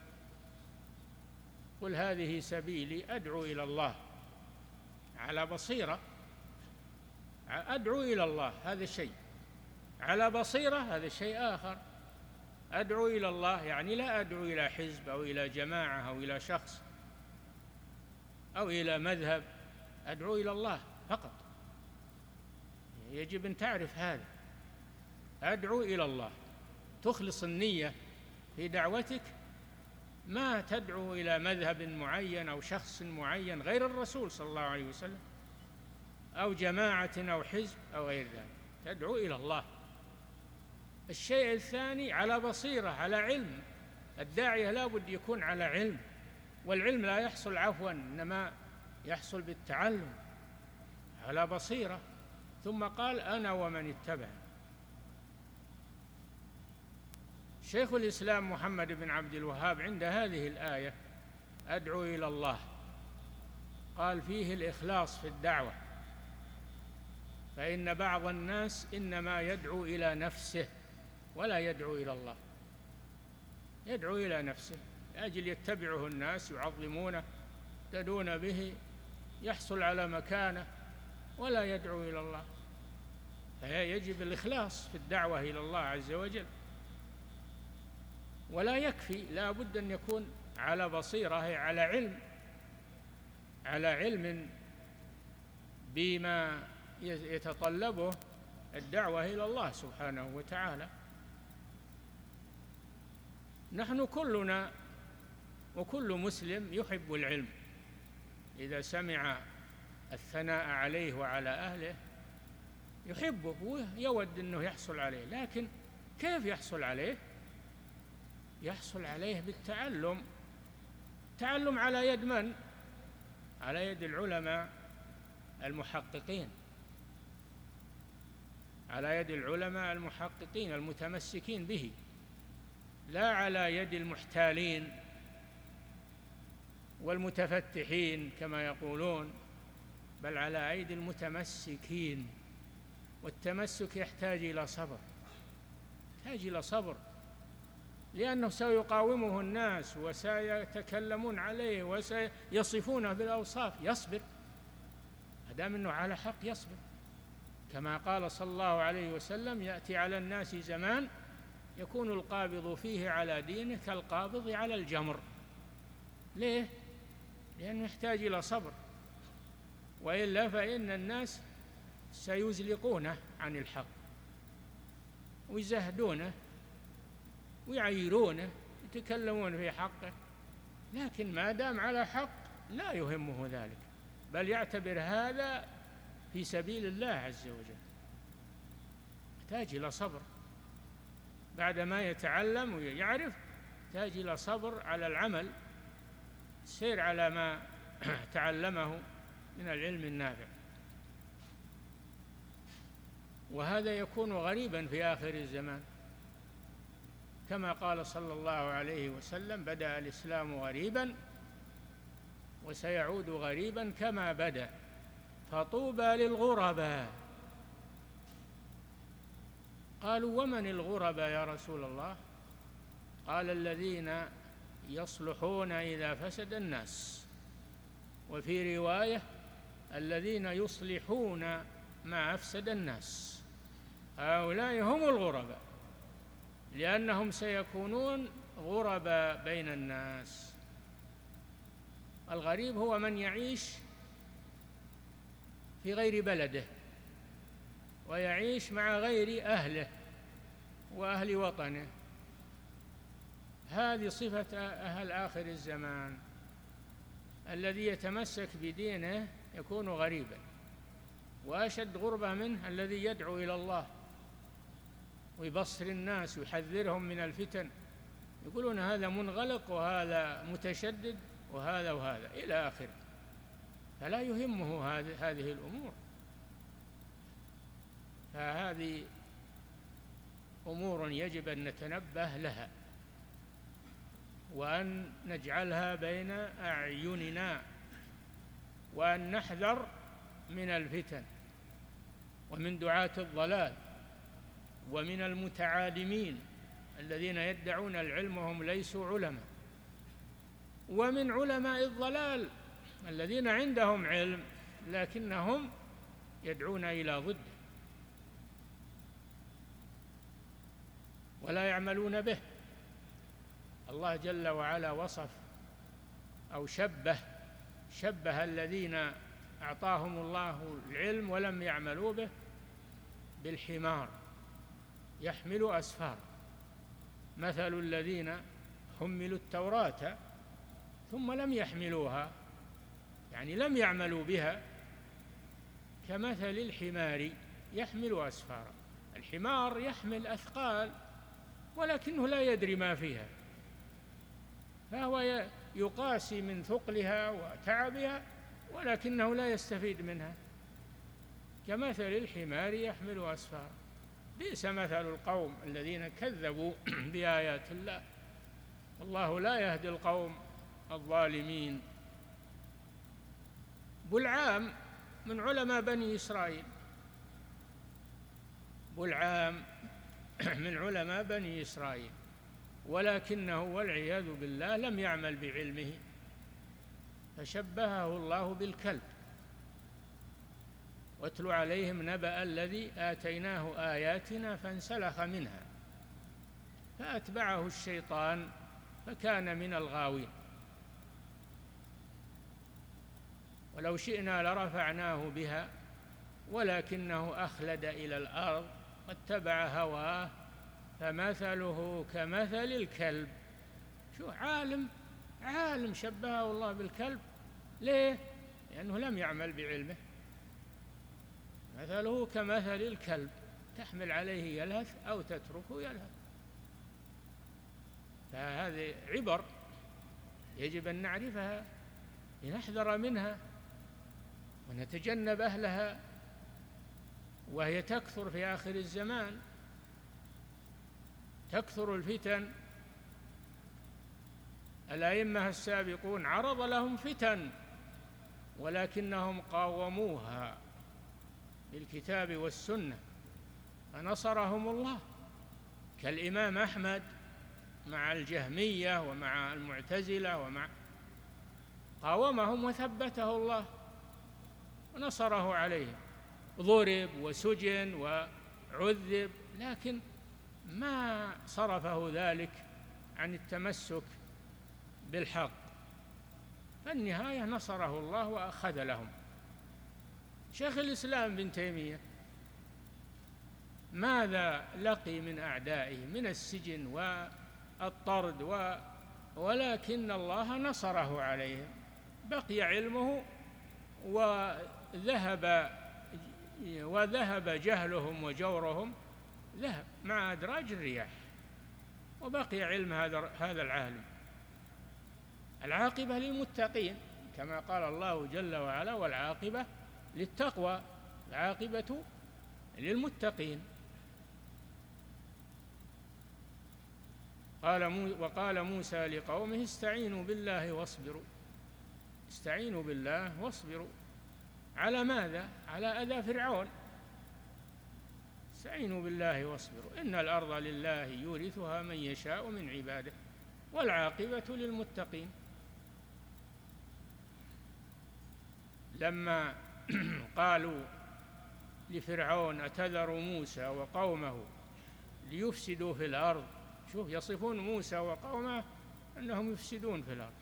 قل هذه سبيلي أدعو إلى الله على بصيرة. أدعو إلى الله هذا شيء، على بصيرة هذا شيء آخر. أدعو إلى الله يعني لا أدعو إلى حزب أو إلى جماعة أو إلى شخص أو إلى مذهب، أدعو إلى الله فقط. يجب أن تعرف هذا، أدعو إلى الله، تخلص النية في دعوتك، ما تدعو إلى مذهب معين أو شخص معين غير الرسول صلى الله عليه وسلم أو جماعة أو حزب أو غير ذلك، تدعو إلى الله. الشيء الثاني على بصيرة، على علم. الداعية لا بد يكون على علم، والعلم لا يحصل عفوا، إنما يحصل بالتعلم، على بصيرة. ثم قال أنا ومن اتبع. شيخ الإسلام محمد بن عبد الوهاب عند هذه الآية أدعو إلى الله قال فيه الإخلاص في الدعوة، فإن بعض الناس إنما يدعو إلى نفسه ولا يدعو إلى الله، يدعو إلى نفسه لأجل يتبعه الناس يعظمونه يقتدون به، يحصل على مكانه، ولا يدعو إلى الله. فيجب الإخلاص في الدعوة إلى الله عز وجل، ولا يكفي، لا بد أن يكون على بصيرة، على علم، على علم بما يتطلبه الدعوة إلى الله سبحانه وتعالى. نحن كلنا وكل مسلم يحب العلم، إذا سمع الثناء عليه وعلى أهله يحبه ويود أنه يحصل عليه، لكن كيف يحصل عليه؟ يحصل عليه بالتعلم. تعلم على يد من؟ على يد العلماء المحققين، على يد العلماء المحققين المتمسكين به، لا على يد المحتالين والمتفتحين كما يقولون، بل على أيدي المتمسكين. والتمسك يحتاج إلى صبر، يحتاج إلى صبر، لأنه سيقاومه الناس وسيتكلمون عليه وسيصفونه بالأوصاف، يصبر أدام أنه على حق، يصبر. كما قال صلى الله عليه وسلم يأتي على الناس زمان يكون القابض فيه على دينه كالقابض على الجمر. ليه؟ لأنه يحتاج إلى صبر، وإلا فإن الناس سيزلقونه عن الحق ويزهدونه ويعيرونه، يتكلمون في حقه، لكن ما دام على حق لا يهمه ذلك، بل يعتبر هذا في سبيل الله عز وجل. يحتاج إلى صبر بعدما يتعلم ويعرف، يحتاج إلى صبر على العمل، سير على ما تعلمه من العلم النافع. وهذا يكون غريبا في آخر الزمان، كما قال صلى الله عليه وسلم بدأ الإسلام غريبا وسيعود غريبا كما بدأ، فطوبى للغرباء. قالوا ومن الغرباء يا رسول الله؟ قال الذين يصلحون إذا فسد الناس، وفي رواية الذين يصلحون ما أفسد الناس. هؤلاء هم الغرباء، لأنهم سيكونون غرباء بين الناس. الغريب هو من يعيش في غير بلده ويعيش مع غير أهله وأهل وطنه، هذه صفة أهل آخر الزمان. الذي يتمسك بدينه يكون غريبا، وأشد غربة منه الذي يدعو إلى الله ويبصر الناس ويحذرهم من الفتن، يقولون هذا منغلق وهذا متشدد وهذا وهذا إلى آخره، فلا يهمه هذه الأمور. فهذه أمور يجب أن نتنبه لها وأن نجعلها بين أعيننا، وأن نحذر من الفتن ومن دعاة الضلال ومن المتعالمين الذين يدعون العلم وهم ليسوا علماء، ومن علماء الضلال الذين عندهم علم لكنهم يدعون إلى ضده. ولا يعملون به. الله جل وعلا وصف أو شبه شبه الذين أعطاهم الله العلم ولم يعملوا به بالحمار يحمل أسفار، مثل الذين حملوا التوراة ثم لم يحملوها، يعني لم يعملوا بها، كمثل الحمار يحمل أسفارا. الحمار يحمل أثقال ولكنه لا يدري ما فيها، فهو يقاسي من ثقلها وتعبها ولكنه لا يستفيد منها، كمثل الحمار يحمل أسفارا. بئس مثل القوم الذين كذبوا بآيات الله، والله لا يهدي القوم الظالمين. بلعام من علماء بني إسرائيل، بلعام من علماء بني إسرائيل، ولكنه والعياذ بالله لم يعمل بعلمه، فشبهه الله بالكلب. واتل عليهم نبأ الذي آتيناه آياتنا فانسلخ منها فأتبعه الشيطان فكان من الغاوين. ولو شئنا لرفعناه بها ولكنه أخلد إلى الأرض واتبع هواه فمثله كمثل الكلب. شو عالم عالم شبهه الله بالكلب، ليه؟ لأنه لم يعمل بعلمه. مثله كمثل الكلب تحمل عليه يلهث أو تتركه يلهث. فهذه عبر يجب أن نعرفها لنحذر منها ونتجنب أهلها، وهي تكثر في آخر الزمان، تكثر الفتن. الأئمة السابقون عرض لهم فتن ولكنهم قاوموها بالكتاب والسنة فنصرهم الله، كالإمام أحمد مع الجهمية ومع المعتزلة، ومع قاومهم وثبته الله ونصره عليهم. ضرب وسجن وعذب لكن ما صرفه ذلك عن التمسك بالحق، فالنهاية نصره الله وأخذ لهم. شيخ الإسلام بن تيمية ماذا لقي من أعدائه من السجن والطرد و... ولكن الله نصره عليهم، بقي علمه وذهب وذهب جهلهم وجورهم، ذهب مع أدراج الرياح، وبقي علم هذا هذا العالم. العاقبة للمتقين كما قال الله جل وعلا: والعاقبة للتقوى، العاقبة للمتقين. قال مو وقال موسى لقومه: استعينوا بالله واصبروا، استعينوا بالله واصبروا. على ماذا؟ على أذى فرعون. استعينوا بالله واصبروا إن الأرض لله يورثها من يشاء من عباده والعاقبة للمتقين. لما قالوا لفرعون: أتذر موسى وقومه ليفسدوا في الأرض، شوف يصفون موسى وقومه أنهم يفسدون في الأرض،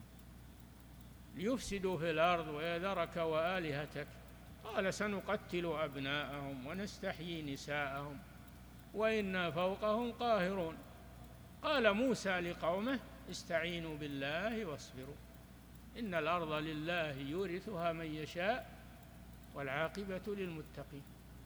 ليفسدوا في الأرض ويذرك وآلهتك، قال: سنقتل أبناءهم ونستحيي نساءهم وإنا فوقهم قاهرون. قال موسى لقومه: استعينوا بالله واصبروا إن الأرض لله يورثها من يشاء والعاقبة للمتقين.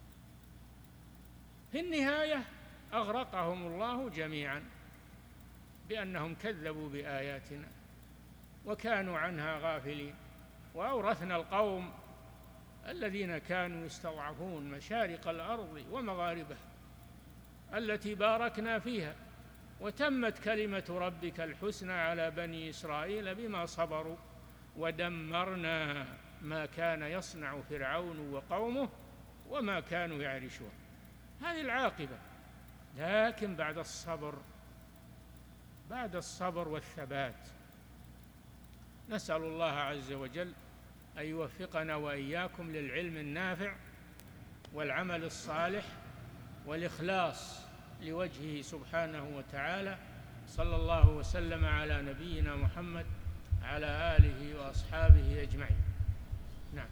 في النهاية أغرقهم الله جميعا بأنهم كذبوا بآياتنا وكانوا عنها غافلين. وأورثنا القوم الذين كانوا يستضعفون مشارق الأرض ومغاربها التي باركنا فيها، وتمت كلمة ربك الحسنى على بني إسرائيل بما صبروا ودمرنا ما كان يصنع فرعون وقومه وما كانوا يعرشون. هذه العاقبة، لكن بعد الصبر، بعد الصبر والثبات. نسأل الله عز وجل أن يوفقنا وإياكم للعلم النافع والعمل الصالح والإخلاص لوجهه سبحانه وتعالى. صلى الله وسلم على نبينا محمد على آله وأصحابه أجمعين. نعم.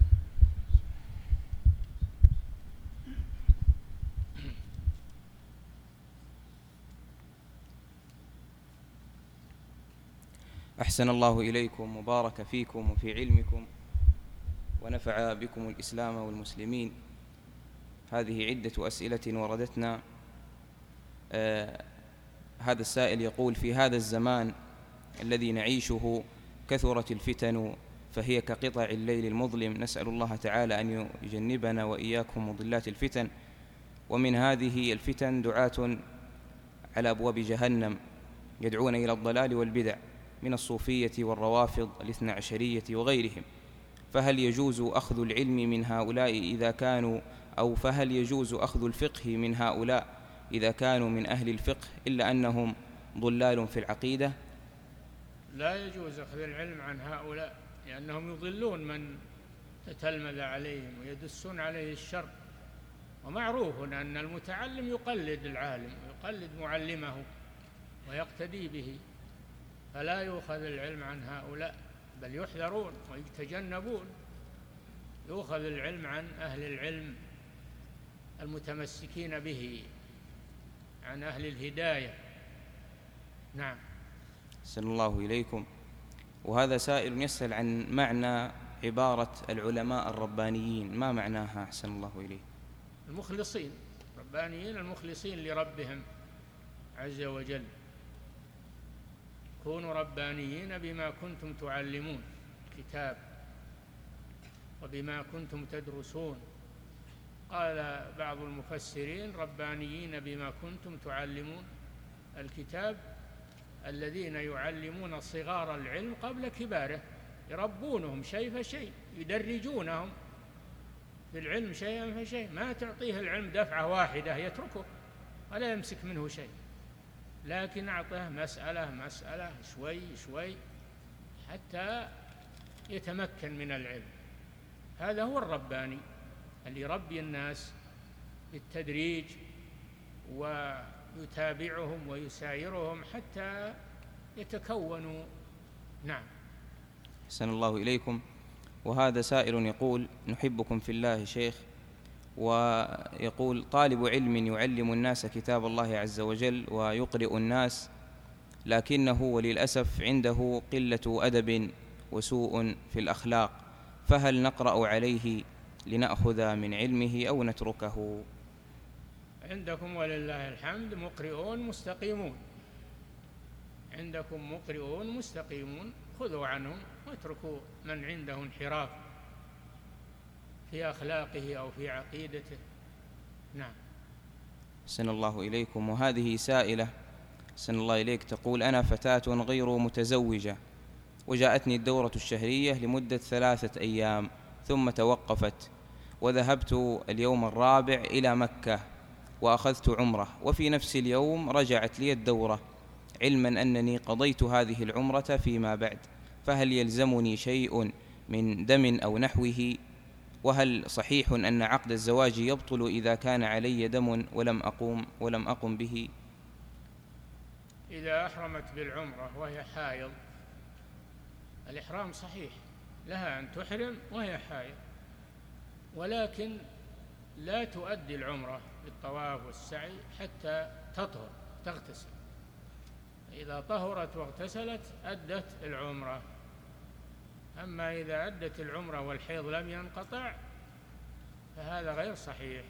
أحسن الله إليكم وبارك فيكم وفي علمكم ونفع بكم الإسلام والمسلمين. هذه عدة أسئلة وردتنا. آه هذا السائل يقول: في هذا الزمان الذي نعيشه كثرت الفتن فهي كقطع الليل المظلم، نسأل الله تعالى أن يجنبنا وإياكم مضلات الفتن. ومن هذه الفتن دعاة على أبواب جهنم يدعون إلى الضلال والبدع من الصوفية والروافض الاثنى عشرية وغيرهم، فهل يجوز أخذ العلم من هؤلاء إذا كانوا أو فهل يجوز أخذ الفقه من هؤلاء إذا كانوا من أهل الفقه إلا أنهم ضلال في العقيدة؟ لا يجوز أخذ العلم عن هؤلاء، لأنهم يضلون من تتلمذ عليهم ويدسون عليه الشر. ومعروف أن المتعلم يقلد العالم ويقلد معلمه ويقتدي به، فلا يؤخذ العلم عن هؤلاء، بل يحذرون ويتجنبون. يؤخذ العلم عن أهل العلم المتمسكين به، عن أهل الهداية. نعم. أحسن الله إليكم. وهذا سائل يسأل عن معنى عبارة العلماء الربانيين، ما معناها أحسن الله إليه؟ المخلصين، ربانيين المخلصين لربهم عز وجل. كونوا ربانيين بما كنتم تعلمون الكتاب وبما كنتم تدرسون. قال بعض المفسرين: ربانيين بما كنتم تعلمون الكتاب، الذين يعلمون صغار العلم قبل كباره، يربونهم شيء فشيء، يدرجونهم في العلم شيئا فشيء. ما تعطيه العلم دفعة واحدة يتركه ولا يمسك منه شيء، لكن أعطه مسألة مسألة شوي شوي حتى يتمكن من العلم. هذا هو الرباني اللي يربي الناس بالتدريج ويتابعهم ويسايرهم حتى يتكونوا. نعم. أحسن الله إليكم. وهذا سائل يقول: نحبكم في الله شيخ، ويقول: طالب علم يعلم الناس كتاب الله عز وجل ويقرئ الناس، لكنه وللأسف عنده قلة أدب وسوء في الأخلاق، فهل نقرأ عليه لنأخذ من علمه أو نتركه؟ عندكم ولله الحمد مقرئون مستقيمون، عندكم مقرئون مستقيمون، خذوا عنهم واتركوا من عنده انحراف في أخلاقه أو في عقيدته. نعم. أحسن الله إليكم. وهذه سائلة أحسن الله إليك تقول: أنا فتاة غير متزوجة، وجاءتني الدورة الشهرية لمدة ثلاثة أيام ثم توقفت، وذهبت اليوم الرابع إلى مكة وأخذت عمرة، وفي نفس اليوم رجعت لي الدورة، علما أنني قضيت هذه العمرة فيما بعد، فهل يلزمني شيء من دم أو نحوه؟ وهل صحيح أن عقد الزواج يبطل إذا كان علي دم ولم أقوم ولم أقم به؟ إذا أحرمت بالعمرة وهي حائض، الإحرام صحيح لها أن تحرم وهي حائض، ولكن لا تؤدي العمرة بالطواف والسعي حتى تطهر تغتسل. إذا طهرت واغتسلت أدت العمرة. أما إذا أدت العمرة والحيض لم ينقطع فهذا غير صحيح،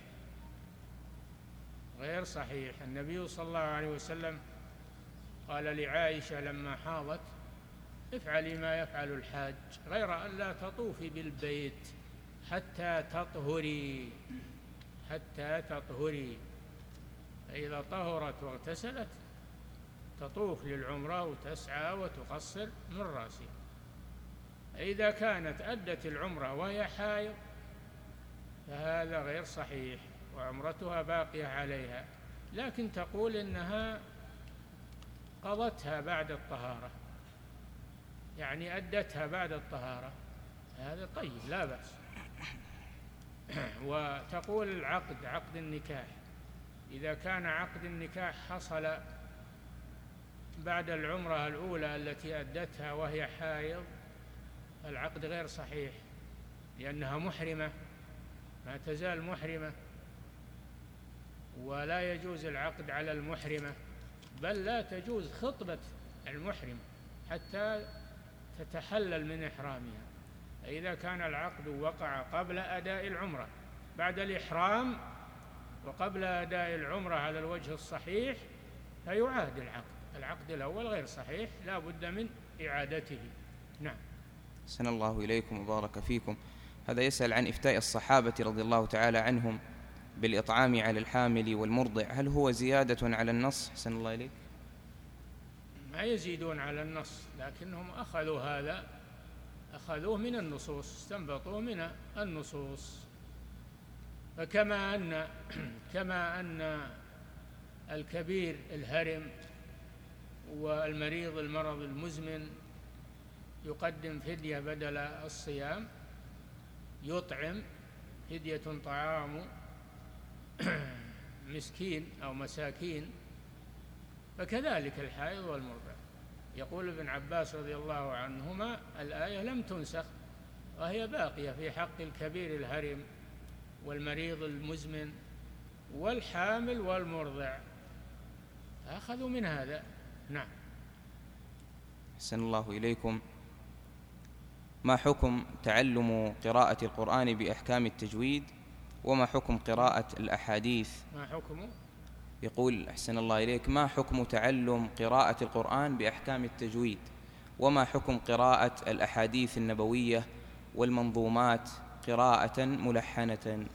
غير صحيح. النبي صلى الله عليه وسلم قال لعائشة لما حاضت: افعلي ما يفعل الحاج غير أن لا تطوفي بالبيت حتى تطهري، حتى تطهري. فإذا طهرت واغتسلت تطوف للعمرة وتسعى وتقصر من رأسها. إذا كانت أدت العمرة وهي حائض فهذا غير صحيح وعمرتها باقية عليها، لكن تقول إنها قضتها بعد الطهارة، يعني أدتها بعد الطهارة، هذا طيب لا بأس. وتقول العقد عقد النكاح إذا كان عقد النكاح حصل بعد العمرة الأولى التي أدتها وهي حائض العقد غير صحيح، لأنها محرمة، ما تزال محرمة، ولا يجوز العقد على المحرمة، بل لا تجوز خطبة المحرمة حتى تتحلل من إحرامها. إذا كان العقد وقع قبل أداء العمرة، بعد الإحرام وقبل أداء العمرة على الوجه الصحيح، فيعاد العقد. العقد الأول غير صحيح، لا بد من إعادته. نعم. أحسن الله إليكم وبارك فيكم. هذا يسأل عن إفتاء الصحابة رضي الله تعالى عنهم بالإطعام على الحامل والمرضع، هل هو زيادة على النص؟ أحسن الله إليك. ما يزيدون على النص، لكنهم أخذوا هذا أخذوه من النصوص، استنبطوه من النصوص. فكما أن كما أن الكبير الهرم والمريض المرض المزمن يقدم فدية بدل الصيام، يطعم فدية طعام مسكين أو مساكين، فكذلك الحائض والمرضع. يقول ابن عباس رضي الله عنهما: الآية لم تنسخ وهي باقية في حق الكبير الهرم والمريض المزمن والحامل والمرضع، أخذوا من هذا. نعم. أحسن الله إليكم. ما حكم تعلم قراءة القرآن بأحكام التجويد، وما حكم قراءة الأحاديث؟ ما حكم؟ يقول أحسن الله إليك: ما حكم تعلم قراءة القرآن بأحكام التجويد، وما حكم قراءة الأحاديث النبوية والمنظومات قراءة ملحنة؟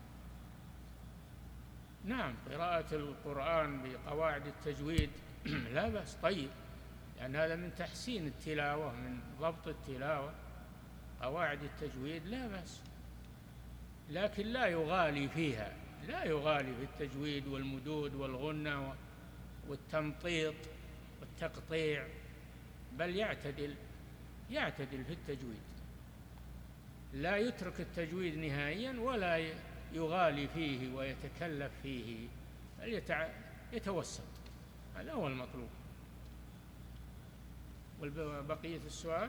نعم، قراءة القرآن بقواعد التجويد لا بأس، طيب، لأن هذا من تحسين التلاوة، من ضبط التلاوة. قواعد التجويد لا بأس، لكن لا يغالي فيها، لا يغالي في التجويد والمدود والغنة والتمطيط والتقطيع، بل يعتدل يعتدل في التجويد، لا يترك التجويد نهائيا ولا يغالي فيه ويتكلف فيه، بل يتوسط. هذا هو المطلوب. والبقية السؤال؟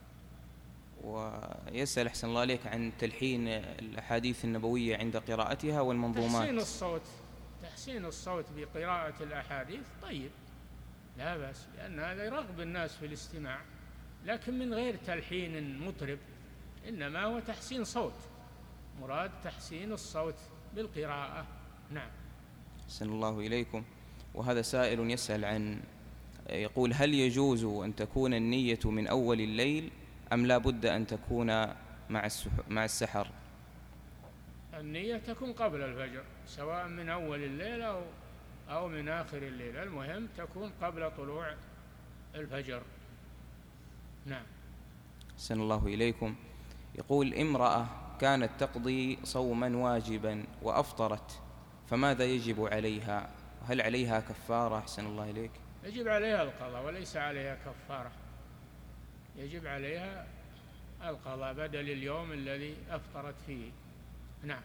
ويسأل أحسن الله عليك عن تلحين الأحاديث النبوية عند قراءتها والمنظومات. تحسين الصوت تحسين الصوت بقراءة الأحاديث طيب، لا بأس، لأن هذا يرغب الناس في الاستماع، لكن من غير تلحين مطرب، إنما هو تحسين صوت، مراد تحسين الصوت بالقراءة. نعم. أحسن الله إليكم. وهذا سائل يسأل عن، يقول: هل يجوز أن تكون النية من أول الليل أم لا بد أن تكون مع مع السحر؟ النية تكون قبل الفجر، سواء من أول الليل أو أو من آخر الليل، المهم تكون قبل طلوع الفجر. نعم. أحسن الله إليكم. يقول: امرأة كانت تقضي صوما واجبا وأفطرت، فماذا يجب عليها؟ هل عليها كفارة؟ أحسن الله إليك. يجب عليها القضاء وليس عليها كفارة، يجب عليها القضاء بدل اليوم الذي أفطرت فيه. نعم.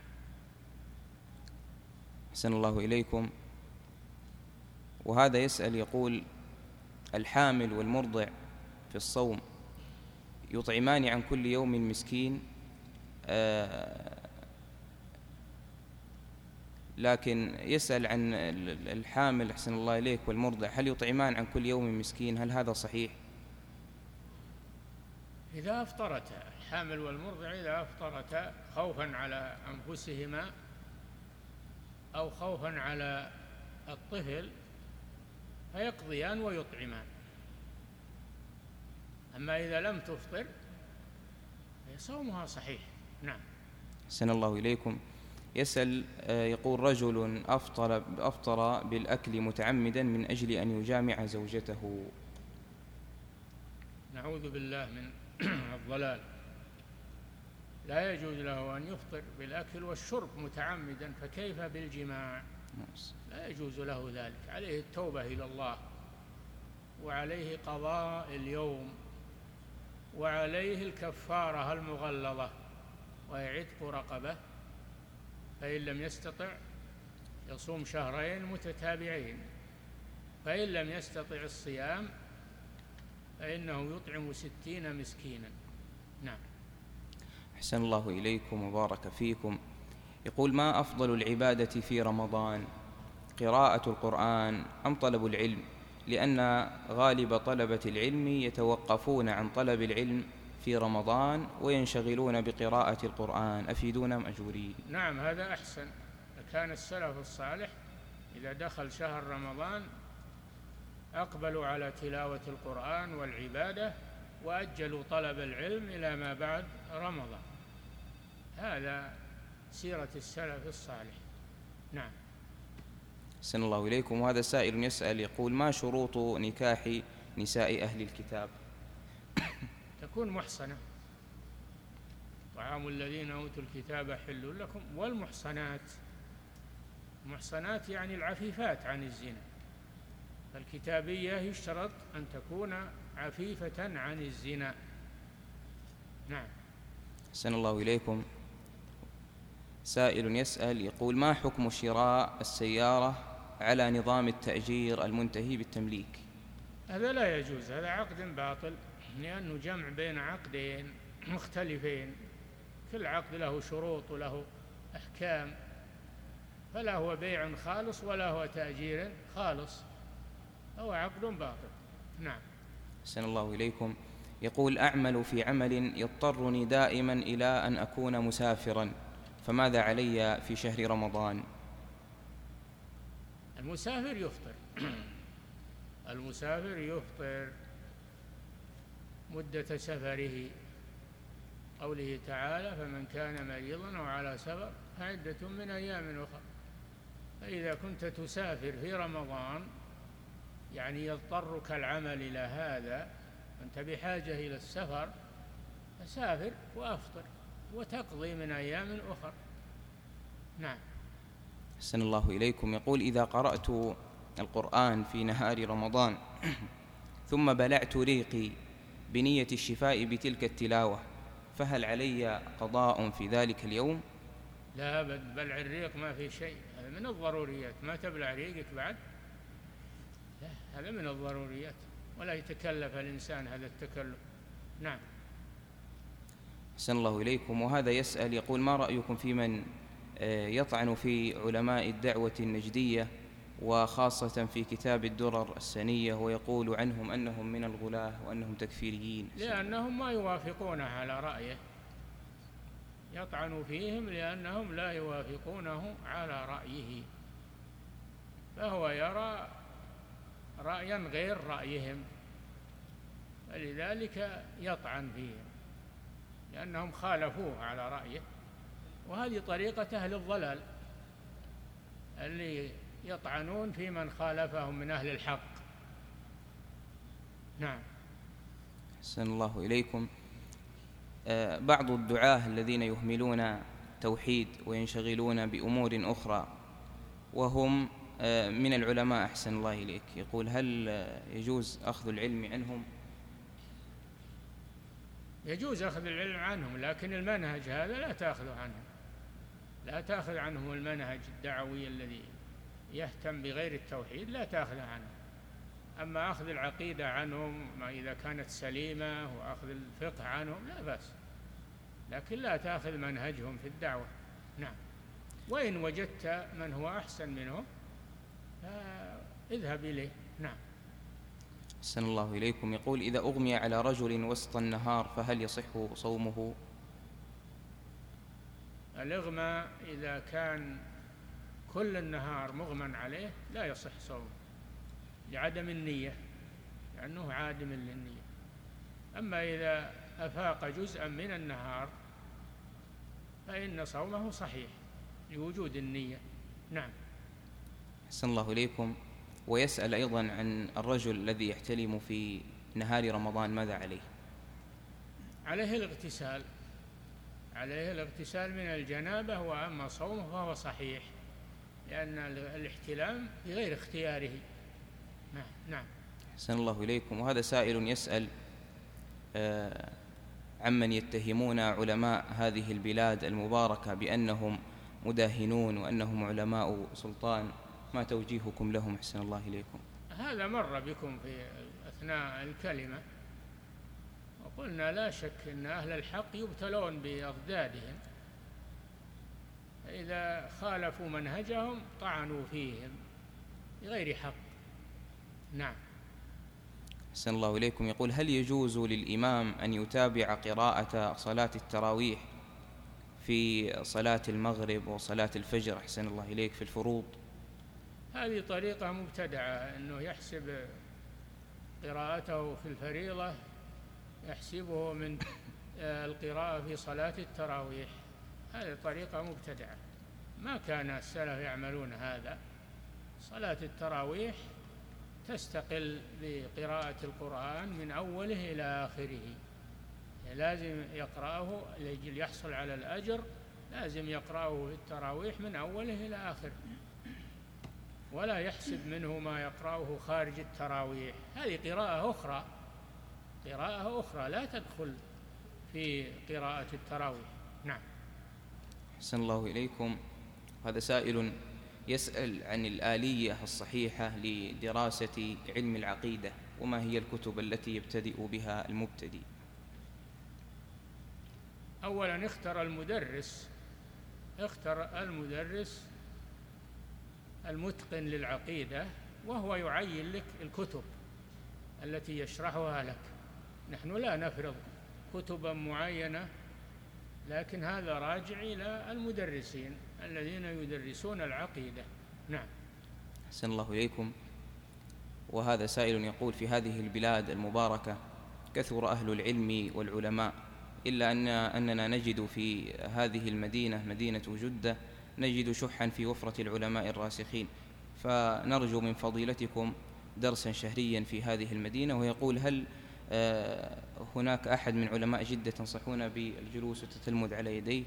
أحسن الله إليكم. وهذا يسأل يقول: الحامل والمرضع في الصوم يطعمان عن كل يوم مسكين، آه لكن يسأل عن الحامل أحسن الله إليك والمرضع، هل يطعمان عن كل يوم مسكين؟ هل هذا صحيح؟ إذا أفطرتا الحامل والمرضع، إذا أفطرتا خوفا على أنفسهما أو خوفا على الطفل فيقضيان ويطعمان. أما إذا لم تفطر فصومها صحيح. نعم. أحسن الله إليكم. يسأل يقول: رجل أفطر, أفطر بالأكل متعمدا من أجل أن يجامع زوجته. نعوذ بالله من الضلال، لا يجوز له أن يفطر بالأكل والشرب متعمدا، فكيف بالجماع؟ لا يجوز له ذلك، عليه التوبة إلى الله، وعليه قضاء اليوم، وعليه الكفارة المغلظة، وهي عتق رقبة، فإن لم يستطع يصوم شهرين متتابعين، فإن لم يستطع الصيام فإنه يطعم ستين مسكينا. نعم. أحسن الله إليكم وبارك فيكم. يقول: ما أفضل العبادة في رمضان، قراءة القرآن أم طلب العلم؟ لأن غالب طلبة العلم يتوقفون عن طلب العلم في رمضان وينشغلون بقراءة القرآن، أفيدونا مأجورين. نعم، هذا أحسن. كان السلف الصالح إذا دخل شهر رمضان أقبلوا على تلاوة القرآن والعبادة وأجلوا طلب العلم إلى ما بعد رمضان. هذا سيرة السلف الصالح. نعم. أحسن الله إليكم. وهذا سائل يسأل يقول: ما شروط نكاح نساء أهل الكتاب؟ تكون محصنة. طعام الذين أوتوا الكتاب حل لكم، والمحصنات، المحصنات يعني العفيفات عن الزنا. الكتابية يشترط أن تكون عفيفة عن الزنا. نعم. أحسن الله إليكم. سائل يسأل يقول: ما حكم شراء السيارة على نظام التأجير المنتهي بالتمليك؟ هذا لا يجوز، هذا عقد باطل، لأنه جمع بين عقدين مختلفين، كل عقد له شروط وله أحكام، فلا هو بيع خالص ولا هو تأجير خالص، هو عقد باطل. نعم. أحسن الله إليكم. يقول: أعمل في عمل يضطرني دائما إلى أن أكون مسافرا، فماذا علي في شهر رمضان؟ المسافر يفطر المسافر يفطر مدة سفره، قوله تعالى: فمن كان مريضا أو على سفر فعدة من أيام أخرى. فإذا كنت تسافر في رمضان يعني يضطرك العمل إلى هذا، أنت بحاجة إلى السفر، فسافر وأفطر وتقضي من أيام أخرى. نعم. أحسن الله إليكم. يقول: إذا قرأت القرآن في نهار رمضان ثم بلعت ريقي بنية الشفاء بتلك التلاوة، فهل علي قضاء في ذلك اليوم؟ لا أبد، بلع الريق ما في شيء، هذا من الضروريات. ما تبلع ريقك بعد؟ لا، هذا من الضروريات، ولا يتكلف الإنسان هذا التكلف. نعم. أحسن الله إليكم. وهذا يسأل يقول: ما رأيكم في من يطعن في علماء الدعوة النجدية وخاصة في كتاب الدرر السنية، ويقول عنهم أنهم من الغلاة وأنهم تكفيريين؟ لأنهم ما يوافقونه على رأيه، يطعن فيهم لأنهم لا يوافقونه على رأيه، فهو يرى رأيا غير رأيهم، فلذلك يطعن فيهم لأنهم خالفوه على رأيه. وهذه طريقة أهل الضلال اللي يطعنون في من خالفهم من أهل الحق. نعم. أحسن الله إليكم. آه بعض الدعاة الذين يهملون توحيد وينشغلون بأمور أخرى وهم آه من العلماء، أحسن الله إليك، يقول: هل يجوز أخذ العلم عنهم؟ يجوز أخذ العلم عنهم، لكن المنهج هذا لا تأخذ عنهم، لا تأخذ عنهم المنهج الدعوي الذي يهتم بغير التوحيد، لا تأخذ عنهم. أما أخذ العقيدة عنهم ما إذا كانت سليمة، وأخذ الفقه عنهم لا بأس، لكن لا تأخذ منهجهم في الدعوة. نعم. وإن وجدت من هو أحسن منهم فاذهب إليه. نعم. أحسن الله إليكم. يقول: إذا أغمي على رجل وسط النهار فهل يصح صومه؟ الإغماء إذا كان كل النهار مغمى عليه لا يصح صومه لعدم النية، لأنه عادم للنية. أما إذا أفاق جزءا من النهار فإن صومه صحيح لوجود النية. نعم. أحسن الله إليكم. ويسأل أيضا عن الرجل الذي يحتلم في نهار رمضان، ماذا عليه؟ عليه الاغتسال، عليه الاغتسال من الجنابة، وأما صومه فهو صحيح لأن الاحتلام بغير اختياره. نعم. نعم. أحسن الله إليكم. وهذا سائل يسأل آه عمن يتهمون علماء هذه البلاد المباركة بأنهم مداهنون وأنهم علماء سلطان، ما توجيهكم لهم أحسن الله إليكم؟ هذا مر بكم في أثناء الكلمة، وقلنا لا شك أن أهل الحق يبتلون بأضدادهم، فإذا خالفوا منهجهم طعنوا فيهم بغير حق. نعم. أحسن الله إليكم. يقول: هل يجوز للإمام أن يتابع قراءة صلاة التراويح في صلاة المغرب وصلاة الفجر أحسن الله إليك في الفروض؟ هذه طريقة مبتدعة، أنه يحسب قراءته في الفريضة يحسبه من القراءة في صلاة التراويح، هذه طريقة مبتدعة، ما كان السلف يعملون هذا. صلاة التراويح تستقل بقراءة القرآن من أوله إلى آخره، لازم يقرأه لأجل يحصل على الأجر، لازم يقرأه في التراويح من أوله إلى آخره، ولا يحسب منه ما يقرأه خارج التراويح. هذه قراءة أخرى، قراءة أخرى لا تدخل في قراءة التراويح. نعم. أحسن الله إليكم. هذا سائل يسأل عن الآلية الصحيحة لدراسة علم العقيدة، وما هي الكتب التي يبتدئ بها المبتدئ؟ أولا اختر المدرس اختر المدرس المتقن للعقيدة، وهو يعين لك الكتب التي يشرحها لك. نحن لا نفرض كتبا معينة، لكن هذا راجع إلى المدرسين الذين يدرسون العقيدة. نعم. أحسن الله إليكم. وهذا سائل يقول: في هذه البلاد المباركة كثر أهل العلم والعلماء، إلا أن أننا نجد في هذه المدينة مدينة جدة نجد شحا في وفرة العلماء الراسخين، فنرجو من فضيلتكم درسا شهريا في هذه المدينة. ويقول: هل هناك أحد من علماء جدة تنصحون بالجلوس والتتلمذ على يديه؟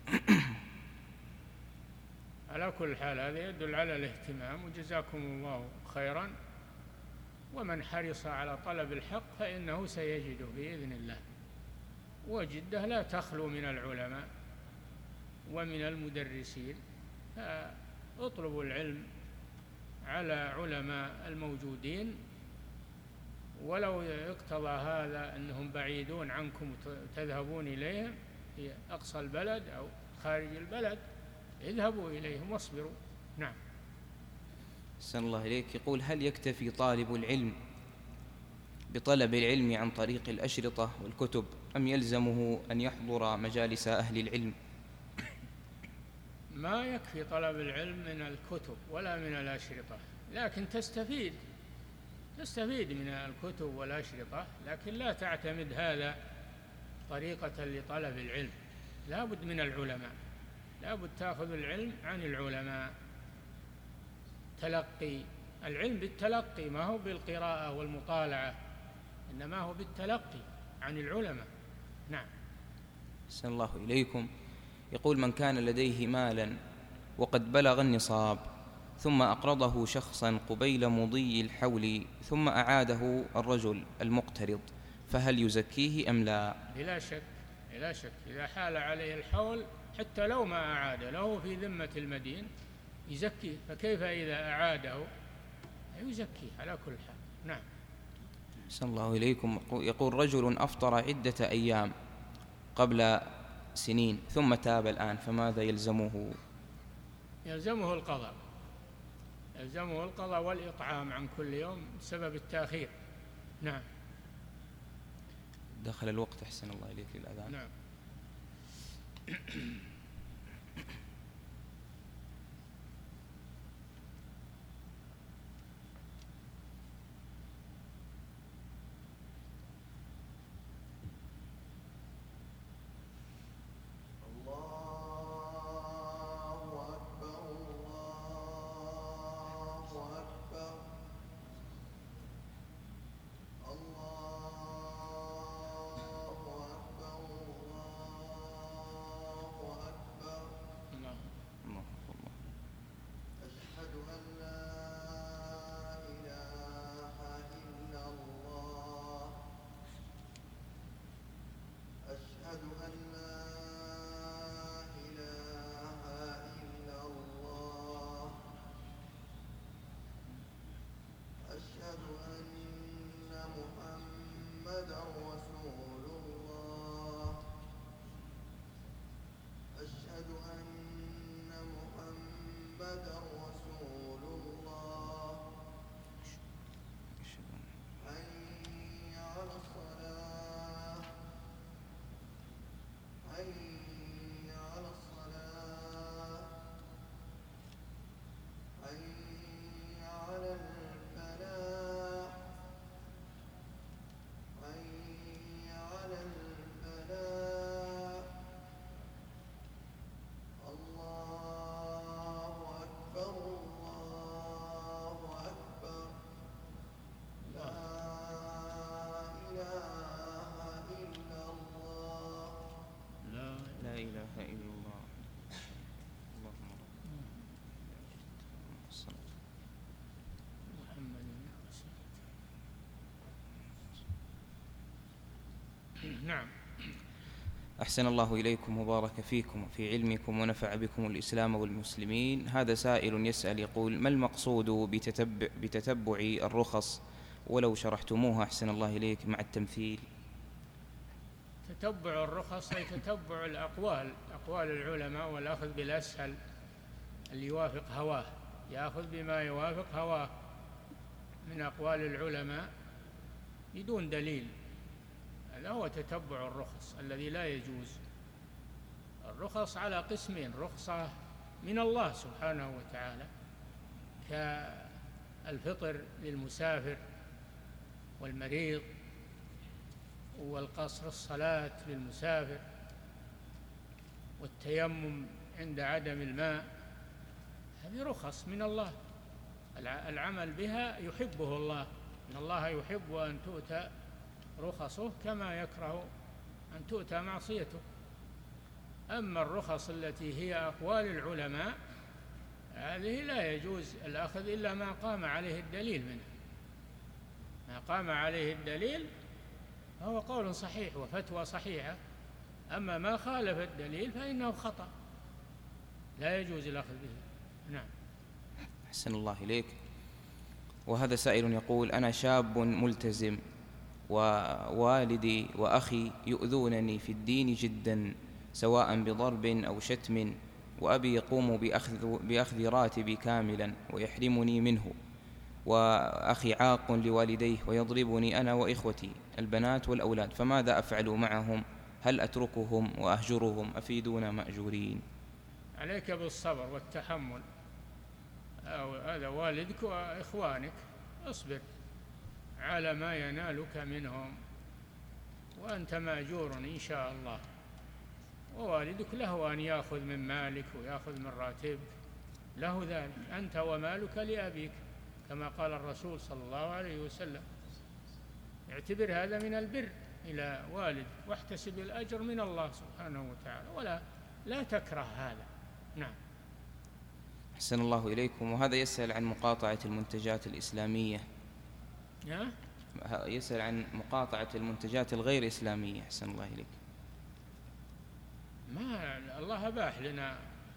على كل حال هذا يدل على الاهتمام، وجزاكم الله خيرا، ومن حرص على طلب الحق فإنه سيجده بإذن الله. وجدة لا تخلو من العلماء ومن المدرسين، فاطلبوا العلم على علماء الموجودين، ولو اقتضى هذا أنهم بعيدون عنكم تذهبون إليهم في أقصى البلد أو خارج البلد، اذهبوا إليهم واصبروا. نعم. أحسن الله إليك. يقول: هل يكتفي طالب العلم بطلب العلم عن طريق الأشرطة والكتب، أم يلزمه أن يحضر مجالس أهل العلم؟ ما يكفي طلب العلم من الكتب ولا من الأشرطة، لكن تستفيد تستفيد من الكتب والأشرطة، لكن لا تعتمد هذا طريقة لطلب العلم. لا بد من العلماء، لا بد تأخذ العلم عن العلماء. تلقي العلم بالتلقي، ما هو بالقراءة والمطالعة، إنما هو بالتلقي عن العلماء. نعم. أحسن الله إليكم. يقول: من كان لديه مالا وقد بلغ النصاب ثم أقرضه شخصا قبيل مضي الحول ثم أعاده الرجل المقترض، فهل يزكيه أم لا؟ بلا شك بلا شك إذا حال عليه الحول حتى لو ما أعاد له في ذمة المدين يزكيه، فكيف إذا أعاده؟ يزكيه على كل حال. نعم. أحسن الله إليكم. يقول: رجل أفطر عدة أيام قبل سنين ثم تاب الآن، فماذا يلزمه؟ يلزمه القضاء يلزمه القضاء والإطعام عن كل يوم بسبب التأخير. نعم. دخل الوقت أحسن الله إليك للأذان. نعم. نعم. أحسن الله إليكم وبارك فيكم وفي علمكم ونفع بكم الإسلام والمسلمين. هذا سائل يسأل يقول: ما المقصود بتتبع, بتتبع الرخص، ولو شرحتموها أحسن الله إليك مع التمثيل؟ تتبع الرخص أي تتبع الأقوال، أقوال العلماء، والأخذ بالأسهل اللي يوافق هواه، يأخذ بما يوافق هواه من أقوال العلماء بدون دليل. هذا هو تتبع الرخص الذي لا يجوز. الرخص على قسمين: رخصة من الله سبحانه وتعالى كالفطر للمسافر والمريض، والقصر الصلاة للمسافر، والتيمم عند عدم الماء. هذه رخص من الله، العمل بها يحبه الله، إن الله يحب أن تؤتى رخصه كما يكره أن تؤتى معصيته. أما الرخص التي هي أقوال العلماء هذه لا يجوز الأخذ إلا ما قام عليه الدليل منه. ما قام عليه الدليل فهو قول صحيح وفتوى صحيحة، أما ما خالف الدليل فإنه خطأ لا يجوز الأخذ به. نعم. أحسن الله إليك. وهذا سائل يقول: أنا شاب ملتزم، ووالدي وأخي يؤذونني في الدين جدا، سواء بضرب أو شتم، وأبي يقوم بأخذ, بأخذ راتبي كاملا ويحرمني منه، وأخي عاق لوالديه ويضربني أنا وإخوتي البنات والأولاد، فماذا أفعل معهم؟ هل أتركهم وأهجرهم؟ أفيدونا مأجورين. عليك بالصبر والتحمل، هذا والدك وإخوانك، اصبر على ما ينالك منهم، وأنت مأجور إن شاء الله. ووالدك له أن يأخذ من مالك ويأخذ من راتبك، له ذلك، أنت ومالك لأبيك كما قال الرسول صلى الله عليه وسلم. اعتبر هذا من البر إلى والد، واحتسب الأجر من الله سبحانه وتعالى، ولا لا تكره هذا. نعم. أحسن الله إليكم. وهذا يسأل عن مقاطعة المنتجات الإسلامية. يا؟ يسأل عن مقاطعة المنتجات الغير إسلامية. أحسن الله إليك. ما الله أباح لنا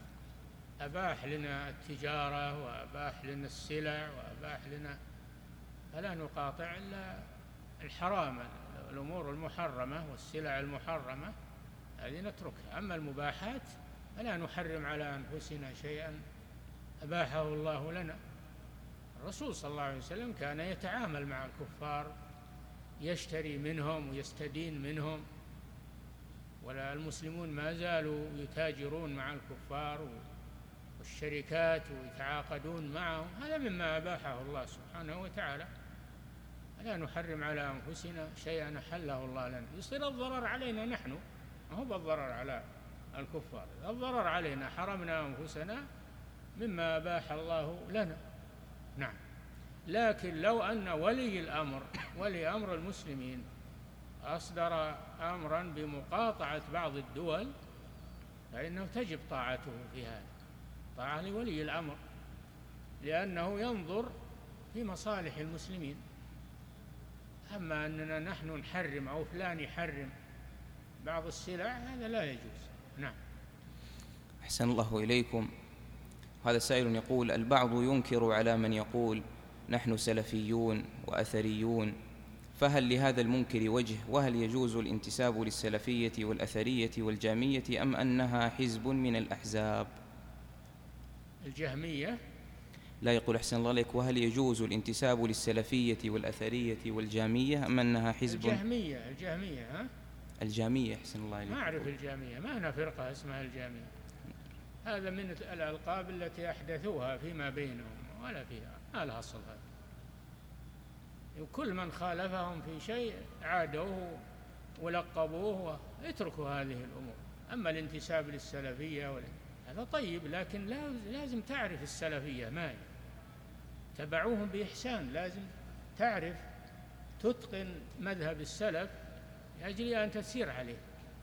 أباح لنا التجارة، وأباح لنا السلع، وأباح لنا، فلا نقاطع إلا الحرام، الأمور المحرمة والسلع المحرمة هذه نتركها. أما المباحات فلا نحرم على أنفسنا شيئا أباحه الله لنا. الرسول صلى الله عليه وسلم كان يتعامل مع الكفار، يشتري منهم ويستدين منهم، ولا المسلمون ما زالوا يتاجرون مع الكفار والشركات ويتعاقدون معهم. هذا مما أباحه الله سبحانه وتعالى. لا نحرم على أنفسنا شيئا أحله الله لنا. يصير الضرر علينا نحن، ما هو بالضرر على الكفار. الضرر علينا، حرمنا أنفسنا مما أباح الله لنا. نعم. لكن لو أن ولي الأمر ولي أمر المسلمين أصدر أمرا بمقاطعة بعض الدول فإنه تجب طاعته في هذا، طاعة لولي الأمر، لأنه ينظر في مصالح المسلمين. أما أننا نحن نحرم أو فلان يحرم بعض السلع هذا لا يجوز. نعم. أحسن الله إليكم. هذا سائل يقول: البعض ينكر على من يقول نحن سلفيون وأثريون، فهل لهذا المنكر وجه؟ وهل يجوز الانتساب للسلفية والأثرية والجامية، أم أنها حزب من الأحزاب؟ الجهمية لا، يقول أحسن الله عليك: وهل يجوز الانتساب للسلفية والأثرية والجامية، أم أنها حزب؟ الجهمية الجهمية ها؟ الجامية. أحسن الله عليك. ما أعرف الجامية، ما أنا فرقة اسمها الجامية. هذا من الألقاب التي أحدثوها فيما بينهم، ولا فيها ما لها أصل. هذا وكل من خالفهم في شيء عادوه ولقبوه، اتركوا هذه الأمور. أما الانتساب للسلفية هذا طيب، لكن لازم تعرف السلفية ما هي، تبعوهم بإحسان، لازم تعرف تتقن مذهب السلف لأجل أن تسير عليه.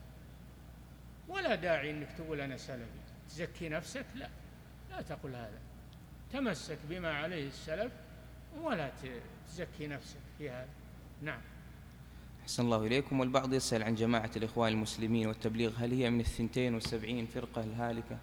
ولا داعي أنك تقول أنا سلفي تزكي نفسك، لا لا تقل هذا، تمسك بما عليه السلف ولا تزكي نفسك في هذا. نعم. أحسن الله إليكم. والبعض يسأل عن جماعة الإخوان المسلمين والتبليغ، هل هي من الثنتين والسبعين فرقة الهالكة؟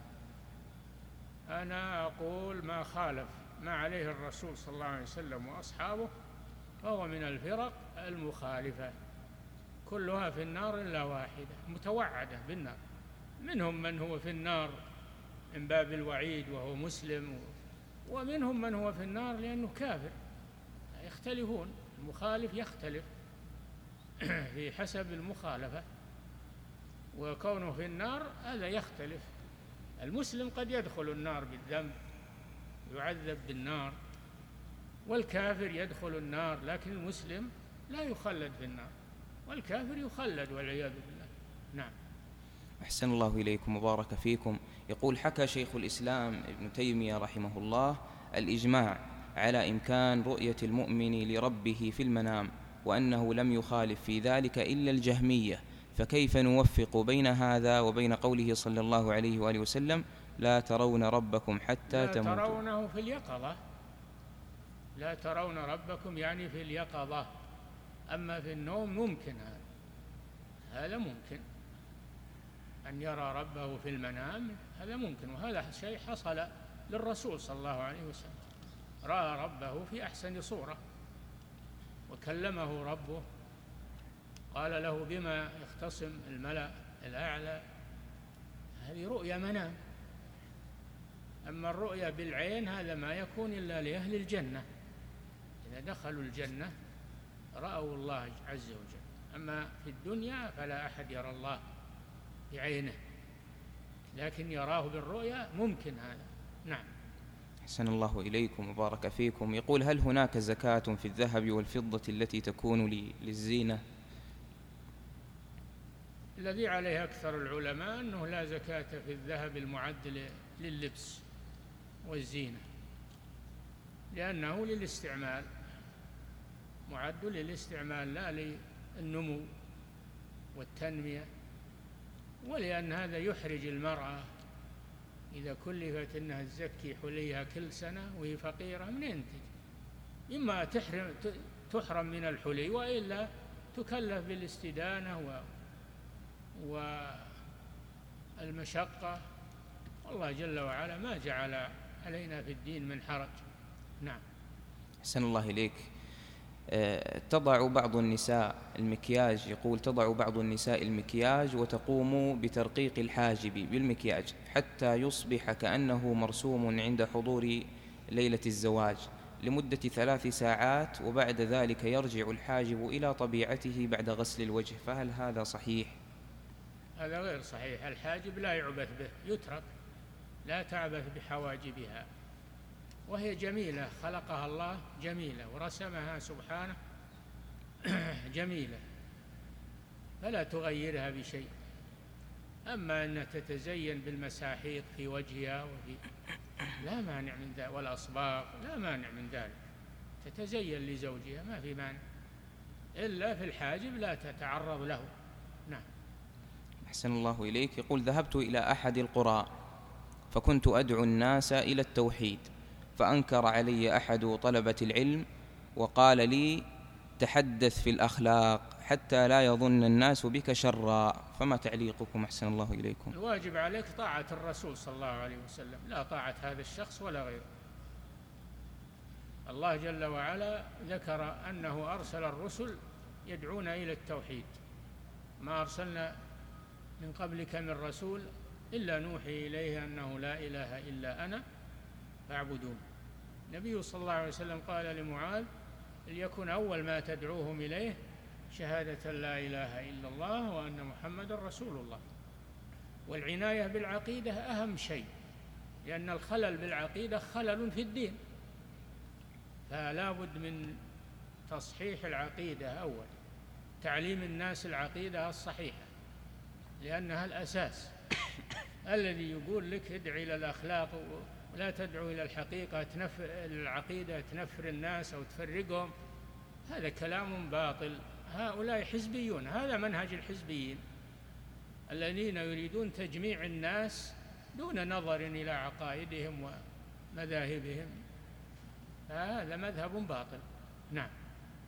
أنا أقول ما خالف ما عليه الرسول صلى الله عليه وسلم وأصحابه فهو من الفرق المخالفة، كلها في النار إلا واحدة متوعدة بالنار. منهم من هو في النار من باب الوعيد وهو مسلم، ومنهم من هو في النار لأنه كافر. يختلفون، المخالف يختلف في حسب المخالفة، وكونه في النار هذا يختلف. المسلم قد يدخل النار بالذنب يعذب بالنار، والكافر يدخل النار، لكن المسلم لا يخلد في النار، والكافر يخلد والعياذ بالله. نعم. أحسن الله إليكم وبارك فيكم. يقول: حكى شيخ الإسلام ابن تيمية رحمه الله الإجماع على إمكان رؤية المؤمن لربه في المنام، وأنه لم يخالف في ذلك إلا الجهمية، فكيف نوفق بين هذا وبين قوله صلى الله عليه وآله وسلم: لا ترون ربكم حتى لا تموتوا؟ ترونه في اليقظة، لا ترون ربكم يعني في اليقظة، أما في النوم ممكن هذا هذا ممكن أن يرى ربه في المنام، هذا ممكن، وهذا شيء حصل للرسول صلى الله عليه وسلم، رأى ربه في أحسن صورة وكلمه ربه، قال له: بما يختصم الملأ الأعلى؟ هذه رؤيا منام. أما الرؤيا بالعين هذا ما يكون إلا لأهل الجنة، إذا دخلوا الجنة رأوا الله عز وجل، أما في الدنيا فلا أحد يرى الله بعينه، لكن يراه بالرؤيا ممكن هذا. نعم. أحسن الله إليكم وبارك فيكم. يقول: هل هناك زكاة في الذهب والفضة التي تكون للزينة؟ الذي عليه أكثر العلماء أنه لا زكاة في الذهب المعد لللبس والزينة، لأنه للاستعمال، معد للاستعمال لا للنمو والتنمية، ولأن هذا يحرج المرأة إذا كلفت أنها تزكي حليها كل سنة وهي فقيرة، منين تجي؟ إما تحرم تحرم من الحلي، وإلا تكلف بالاستدانة والمشقة، والله جل وعلا ما جعل علينا في الدين من حرج. نعم. أحسن الله إليك. تضع بعض النساء المكياج، يقول: تضع بعض النساء المكياج وتقوم بترقيق الحاجب بالمكياج حتى يصبح كأنه مرسوم عند حضور ليلة الزواج لمدة ثلاث ساعات، وبعد ذلك يرجع الحاجب إلى طبيعته بعد غسل الوجه، فهل هذا صحيح؟ هذا غير صحيح. الحاجب لا يعبث به، يترك، لا تعبث بحواجبها، وهي جميلة، خلقها الله جميلة ورسمها سبحانه جميلة، فلا تغيرها بشيء. أما أن تتزين بالمساحيق في وجهها وفي لا مانع من ذلك، والأصباغ لا مانع من ذلك، تتزين لزوجها ما في مانع، إلا في الحاجب لا تتعرض له. نعم. أحسن الله إليك. يقول: ذهبت إلى أحد القرى فكنت أدعو الناس إلى التوحيد، فأنكر علي أحد طلبة العلم وقال لي: تحدث في الأخلاق حتى لا يظن الناس بك شرا، فما تعليقكم أحسن الله إليكم؟ الواجب عليك طاعة الرسول صلى الله عليه وسلم، لا طاعة هذا الشخص ولا غيره. الله جل وعلا ذكر أنه أرسل الرسل يدعون إلى التوحيد، ما أرسلنا من قبلك من رسول إلا نوحي إليه أنه لا إله إلا أنا فاعبدون. النبي صلى الله عليه وسلم قال لمعاذ: ليكن أول ما تدعوهم إليه شهادة لا إله إلا الله وأن محمد رسول الله. والعناية بالعقيدة أهم شيء، لأن الخلل بالعقيدة خلل في الدين، فلا بد من تصحيح العقيدة أول، تعليم الناس العقيدة الصحيحة، لأنها الأساس. الذي يقول لك ادع إلى الأخلاق ولا تدعو إلى الحقيقة تنفر العقيدة، تنفر الناس أو تفرقهم، هذا كلام باطل. هؤلاء حزبيون، هذا منهج الحزبيين الذين يريدون تجميع الناس دون نظر إلى عقائدهم ومذاهبهم، هذا مذهب باطل. نعم.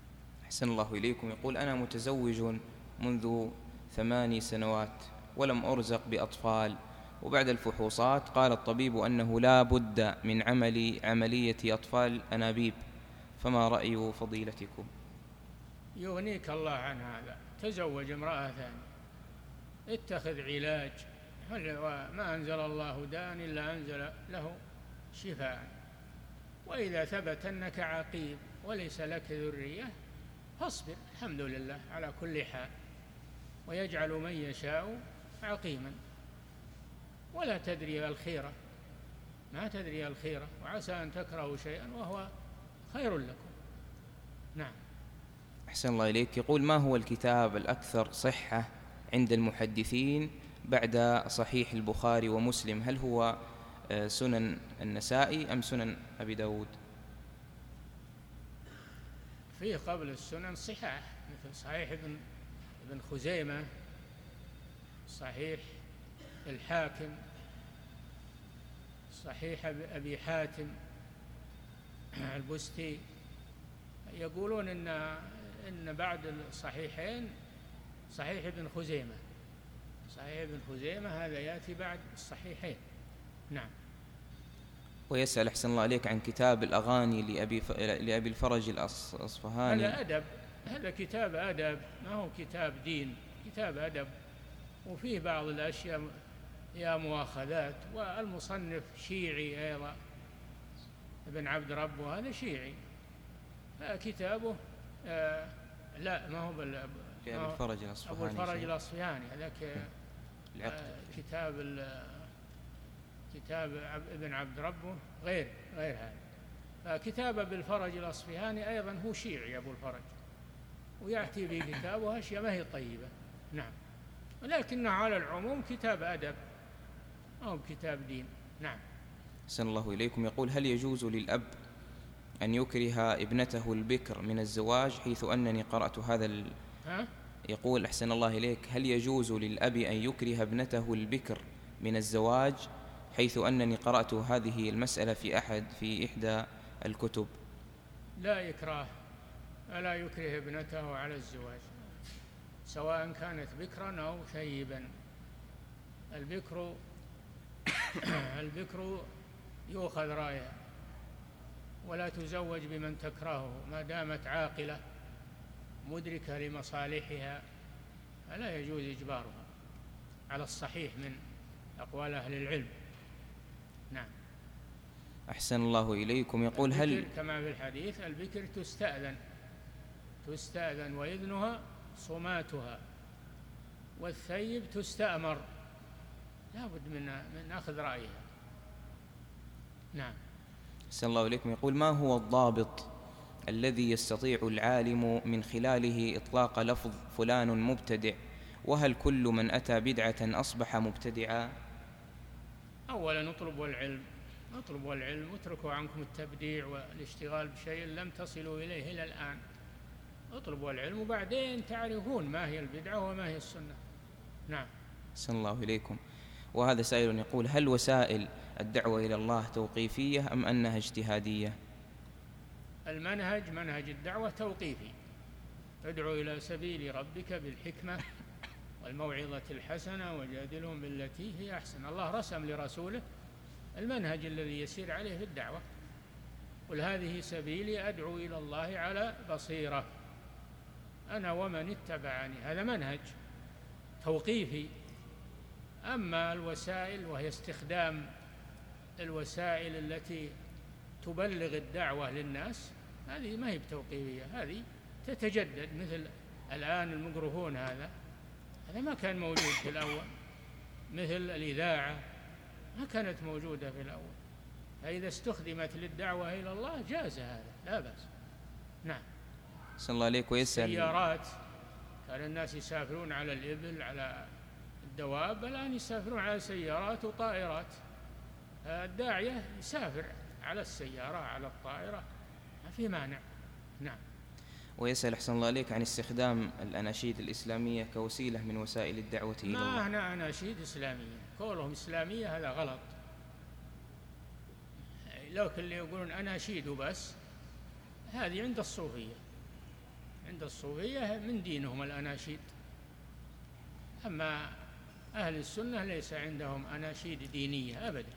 أحسن الله إليكم. يقول: أنا متزوج منذ ثماني سنوات ولم أرزق بأطفال، وبعد الفحوصات قال الطبيب أنه لا بد من عمل عملية أطفال أنابيب، فما رأي فضيلتكم؟ يغنيك الله عن هذا، تزوج امرأة ثانية، اتخذ علاج، ما أنزل الله داء إلا أنزل له شفاء. وإذا ثبت أنك عقيم وليس لك ذرية فاصبر، الحمد لله على كل حال، ويجعل من يشاء عقيما. ولا تدري الخيرة، ما تدري الخيرة، وعسى أن تكرهوا شيئا وهو خير لكم. نعم. أحسن الله إليك. يقول: ما هو الكتاب الأكثر صحة عند المحدثين بعد صحيح البخاري ومسلم؟ هل هو سنن النسائي أم سنن أبي داود؟ فيه قبل السنن صحاح، مثل صحيح ابن ابن خزيمة، صحيح الحاكم، صحيح أبي حاتم البستي. يقولون إن إن بعد الصحيحين صحيح ابن خزيمة، صحيح ابن خزيمة هذا يأتي بعد الصحيحين. نعم. ويسأل أحسن الله عليك عن كتاب الأغاني لأبي ف... لأبي الفرج الأصفهاني. هذا أدب، هذا كتاب أدب، ما هو كتاب دين، كتاب أدب، وفيه بعض الأشياء يا مؤاخذات. والمصنف شيعي أيضا، ابن عبد ربه، هذا شيعي، كتابه آه لا ما هو بال أبو الفرج الأصفهاني، أبو الفرج الأصفهاني هذاك آه كتاب كتاب ابن عبد ربه غير غير هذا. فكتاب ابن الفرج الأصفهاني أيضا هو شيعي أبو الفرج، ويأتي بكتابه أشياء ما هي طيبة. نعم. ولكنه على العموم كتاب أدب أو كتاب دين. نعم. أحسن الله إليكم. يقول: هل يجوز للأب أن يكره ابنته البكر من الزواج، حيث أنني قرأت هذا ال... ها؟ يقول: أحسن الله إليك، هل يجوز للأب أن يكره ابنته البكر من الزواج، حيث أنني قرأت هذه المسألة في أحد في إحدى الكتب؟ لا إكراه، ألا يكره ابنته على الزواج، سواء كانت بكرا أو ثيبا. البكر البكر يؤخذ رأيها، ولا تزوج بمن تكرهه ما دامت عاقلة مدركة لمصالحها، فلا يجوز إجبارها على الصحيح من أقوال أهل العلم. نعم. أحسن الله إليكم. يقول: هل كما في الحديث البكر تستأذن تستأذن وإذنها صماتها، والثيب تستأمر، لا بد من من أخذ رأيها. نعم. أحسن الله إليكم. يقول: ما هو الضابط الذي يستطيع العالم من خلاله إطلاق لفظ فلان مبتدع، وهل كل من أتى بدعة أصبح مبتدعا؟ أولا اطلبوا العلم، اطلبوا العلم واتركوا عنكم التبديع والاشتغال بشيء لم تصلوا إليه إلى الآن. اطلبوا العلم وبعدين تعرفون ما هي البدعة وما هي السنة. نعم. أحسن الله إليكم. وهذا سائل يقول: هل وسائل الدعوة إلى الله توقيفية أم أنها اجتهادية؟ المنهج منهج الدعوة توقيفي، ادعو إلى سبيل ربك بالحكمة والموعظة الحسنة وجادلهم بالتي هي أحسن. الله رسم لرسوله المنهج الذي يسير عليه في الدعوة، قل هذه سبيلي أدعو إلى الله على بصيرة أنا ومن اتبعني، هذا منهج توقيفي. أما الوسائل وهي استخدام الوسائل التي تبلغ الدعوة للناس، هذه ما هي بتوقيفية، هذه تتجدد. مثل الآن الميكروفون هذا هذا ما كان موجود في الأول، مثل الإذاعة ما كانت موجودة في الأول، فإذا استخدمت للدعوة إلى الله جاز هذا، لا بأس. نعم. صلى الله عليك. ويسأل: سيارات كان الناس يسافرون على الإبل على الدواب، الآن يسافرون على سيارات وطائرات. الداعية يسافر على السيارة على الطائرة، ما في مانع. نعم. ويسأل أحسن الله عليك عن استخدام الأناشيد الإسلامية كوسيلة من وسائل الدعوة إلى الله. ما هنا أناشيد إسلامية، قولهم إسلامية هذا غلط. لو اللي يقولون أناشيد وبس، هذه عند الصوفية، عند الصوفية من دينهم الأناشيد، أما أهل السنة ليس عندهم أناشيد دينية أبدا،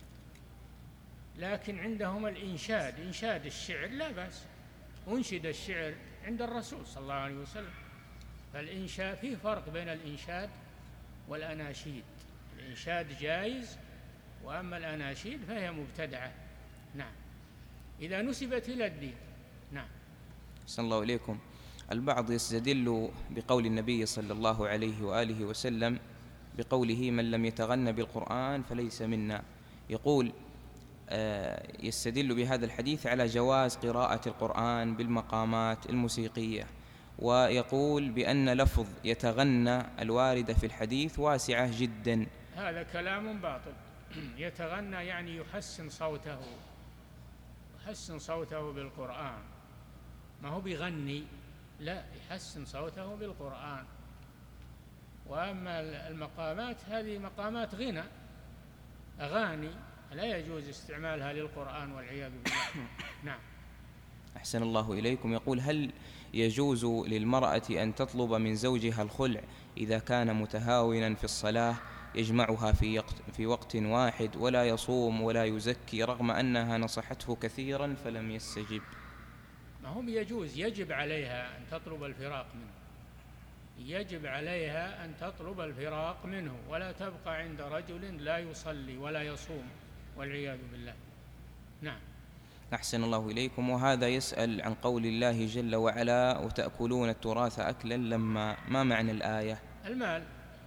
لكن عندهم الإنشاد، إنشاد الشعر لا بأس، أنشد الشعر عند الرسول صلى الله عليه وسلم. فالإنشاد فيه فرق بين الإنشاد والأناشيد، الإنشاد جائز، وأما الأناشيد فهي مبتدعة. نعم، إذا نسبت إلى الدين. نعم. أحسن الله إليكم. البعض يستدل بقول النبي صلى الله عليه وآله وسلم بقوله من لم يتغن بالقرآن فليس منا، يقول يستدل بهذا الحديث على جواز قراءة القرآن بالمقامات الموسيقية، ويقول بأن لفظ يتغنى الواردة في الحديث واسعة جدا. هذا كلام باطل. يتغنى يعني يحسن صوته، يحسن صوته بالقرآن، ما هو بيغني، لا، يحسن صوته بالقرآن. وأما المقامات هذه مقامات غنى، أغاني، لا يجوز استعمالها للقرآن والعياذ بالله. نعم. أحسن الله إليكم. يقول هل يجوز للمرأة أن تطلب من زوجها الخلع إذا كان متهاونا في الصلاة يجمعها في في وقت واحد ولا يصوم ولا يزكي رغم أنها نصحته كثيرا فلم يستجب؟ ما هم يجوز، يجب عليها أن تطلب الفراق منه، يجب عليها أن تطلب الفراق منه، ولا تبقى عند رجل لا يصلي ولا يصوم والعياذ بالله. نعم. أحسن الله إليكم. وهذا يسأل عن قول الله جل وعلا وتأكلون التراث أكلا لما، ما معنى الآية؟ المال،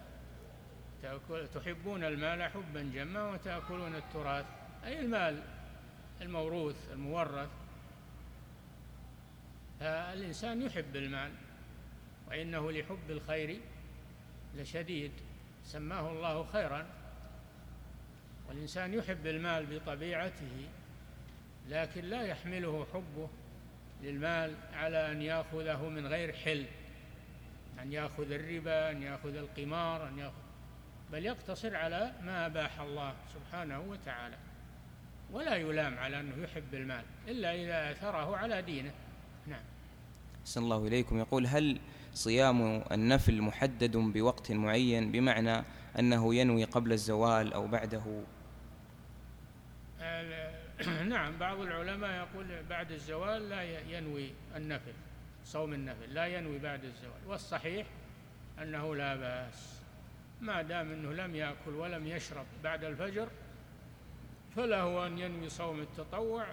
تحبون المال حبا جما وتأكلون التراث، أي المال الموروث المورث. فالإنسان يحب المال، وإنه لحب الخير لشديد، سماه الله خيرا. والإنسان يحب المال بطبيعته، لكن لا يحمله حبه للمال على أن يأخذه من غير حل، أن يأخذ الربا، أن يأخذ القمار، أن يأخذ، بل يقتصر على ما أباح الله سبحانه وتعالى، ولا يلام على أنه يحب المال إلا إذا أثره على دينه. نعم. أحسن الله إليكم. يقول هل صيام النفل محدد بوقت معين، بمعنى أنه ينوي قبل الزوال أو بعده؟ نعم، بعض العلماء يقول بعد الزوال لا ينوي النفل، صوم النفل لا ينوي بعد الزوال، والصحيح أنه لا بأس ما دام أنه لم يأكل ولم يشرب بعد الفجر، فله أن ينوي صوم التطوع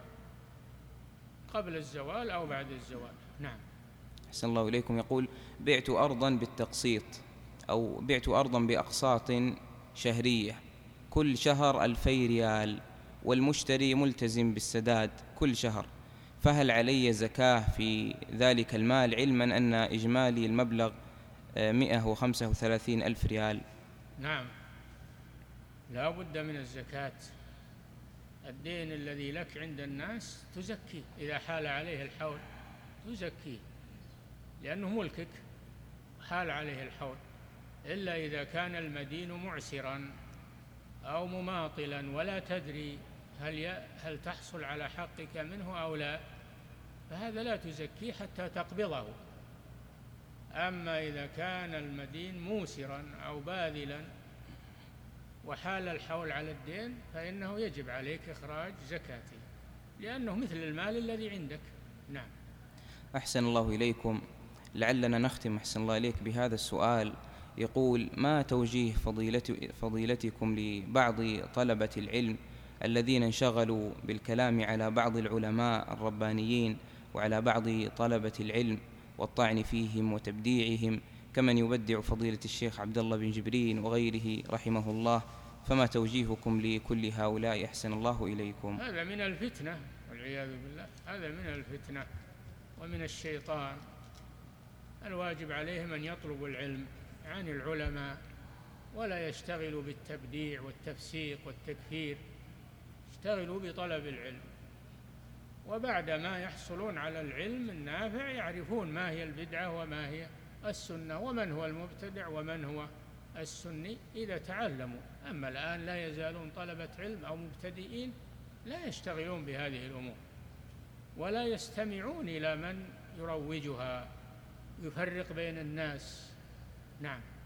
قبل الزوال أو بعد الزوال. نعم. أحسن الله إليكم. يقول بعت أرضا بالتقسيط أو بعت أرضا بأقساط شهرية كل شهر ألفي ريال، والمشتري ملتزم بالسداد كل شهر، فهل علي زكاة في ذلك المال علما أن إجمالي المبلغ مئة وخمسة وثلاثين ألف ريال؟ نعم، لا بد من الزكاة. الدين الذي لك عند الناس تزكيه، إذا حال عليه الحول تزكيه، لأنه ملكك حال عليه الحول، إلا إذا كان المدين معسرا أو مماطلا ولا تدري هل هل تحصل على حقك منه أو لا، فهذا لا تزكيه حتى تقبضه. أما إذا كان المدين موسرا أو باذلا وحال الحول على الدين فإنه يجب عليك إخراج زكاته، لأنه مثل المال الذي عندك. نعم. أحسن الله إليكم. لعلنا نختم أحسن الله إليك بهذا السؤال. يقول ما توجيه فضيلتكم لبعض طلبة العلم الذين انشغلوا بالكلام على بعض العلماء الربانيين وعلى بعض طلبة العلم والطعن فيهم وتبديعهم، كمن يبدع فضيلة الشيخ عبد الله بن جبرين وغيره رحمه الله، فما توجيهكم لكل هؤلاء أحسن الله إليكم؟ هذا من الفتنة والعياذ بالله، هذا من الفتنة ومن الشيطان. الواجب عليهم أن يطلبوا العلم عن العلماء ولا يشتغلوا بالتبديع والتفسيق والتكفير، اشتغلوا بطلب العلم، وبعد ما يحصلون على العلم النافع يعرفون ما هي البدعة وما هي السنة ومن هو المبتدع ومن هو السني إذا تعلموا. أما الآن لا يزالون طلبة علم أو مبتدئين لا يشتغلون بهذه الأمور ولا يستمعون إلى من يروجها يفرق بين الناس. نعم.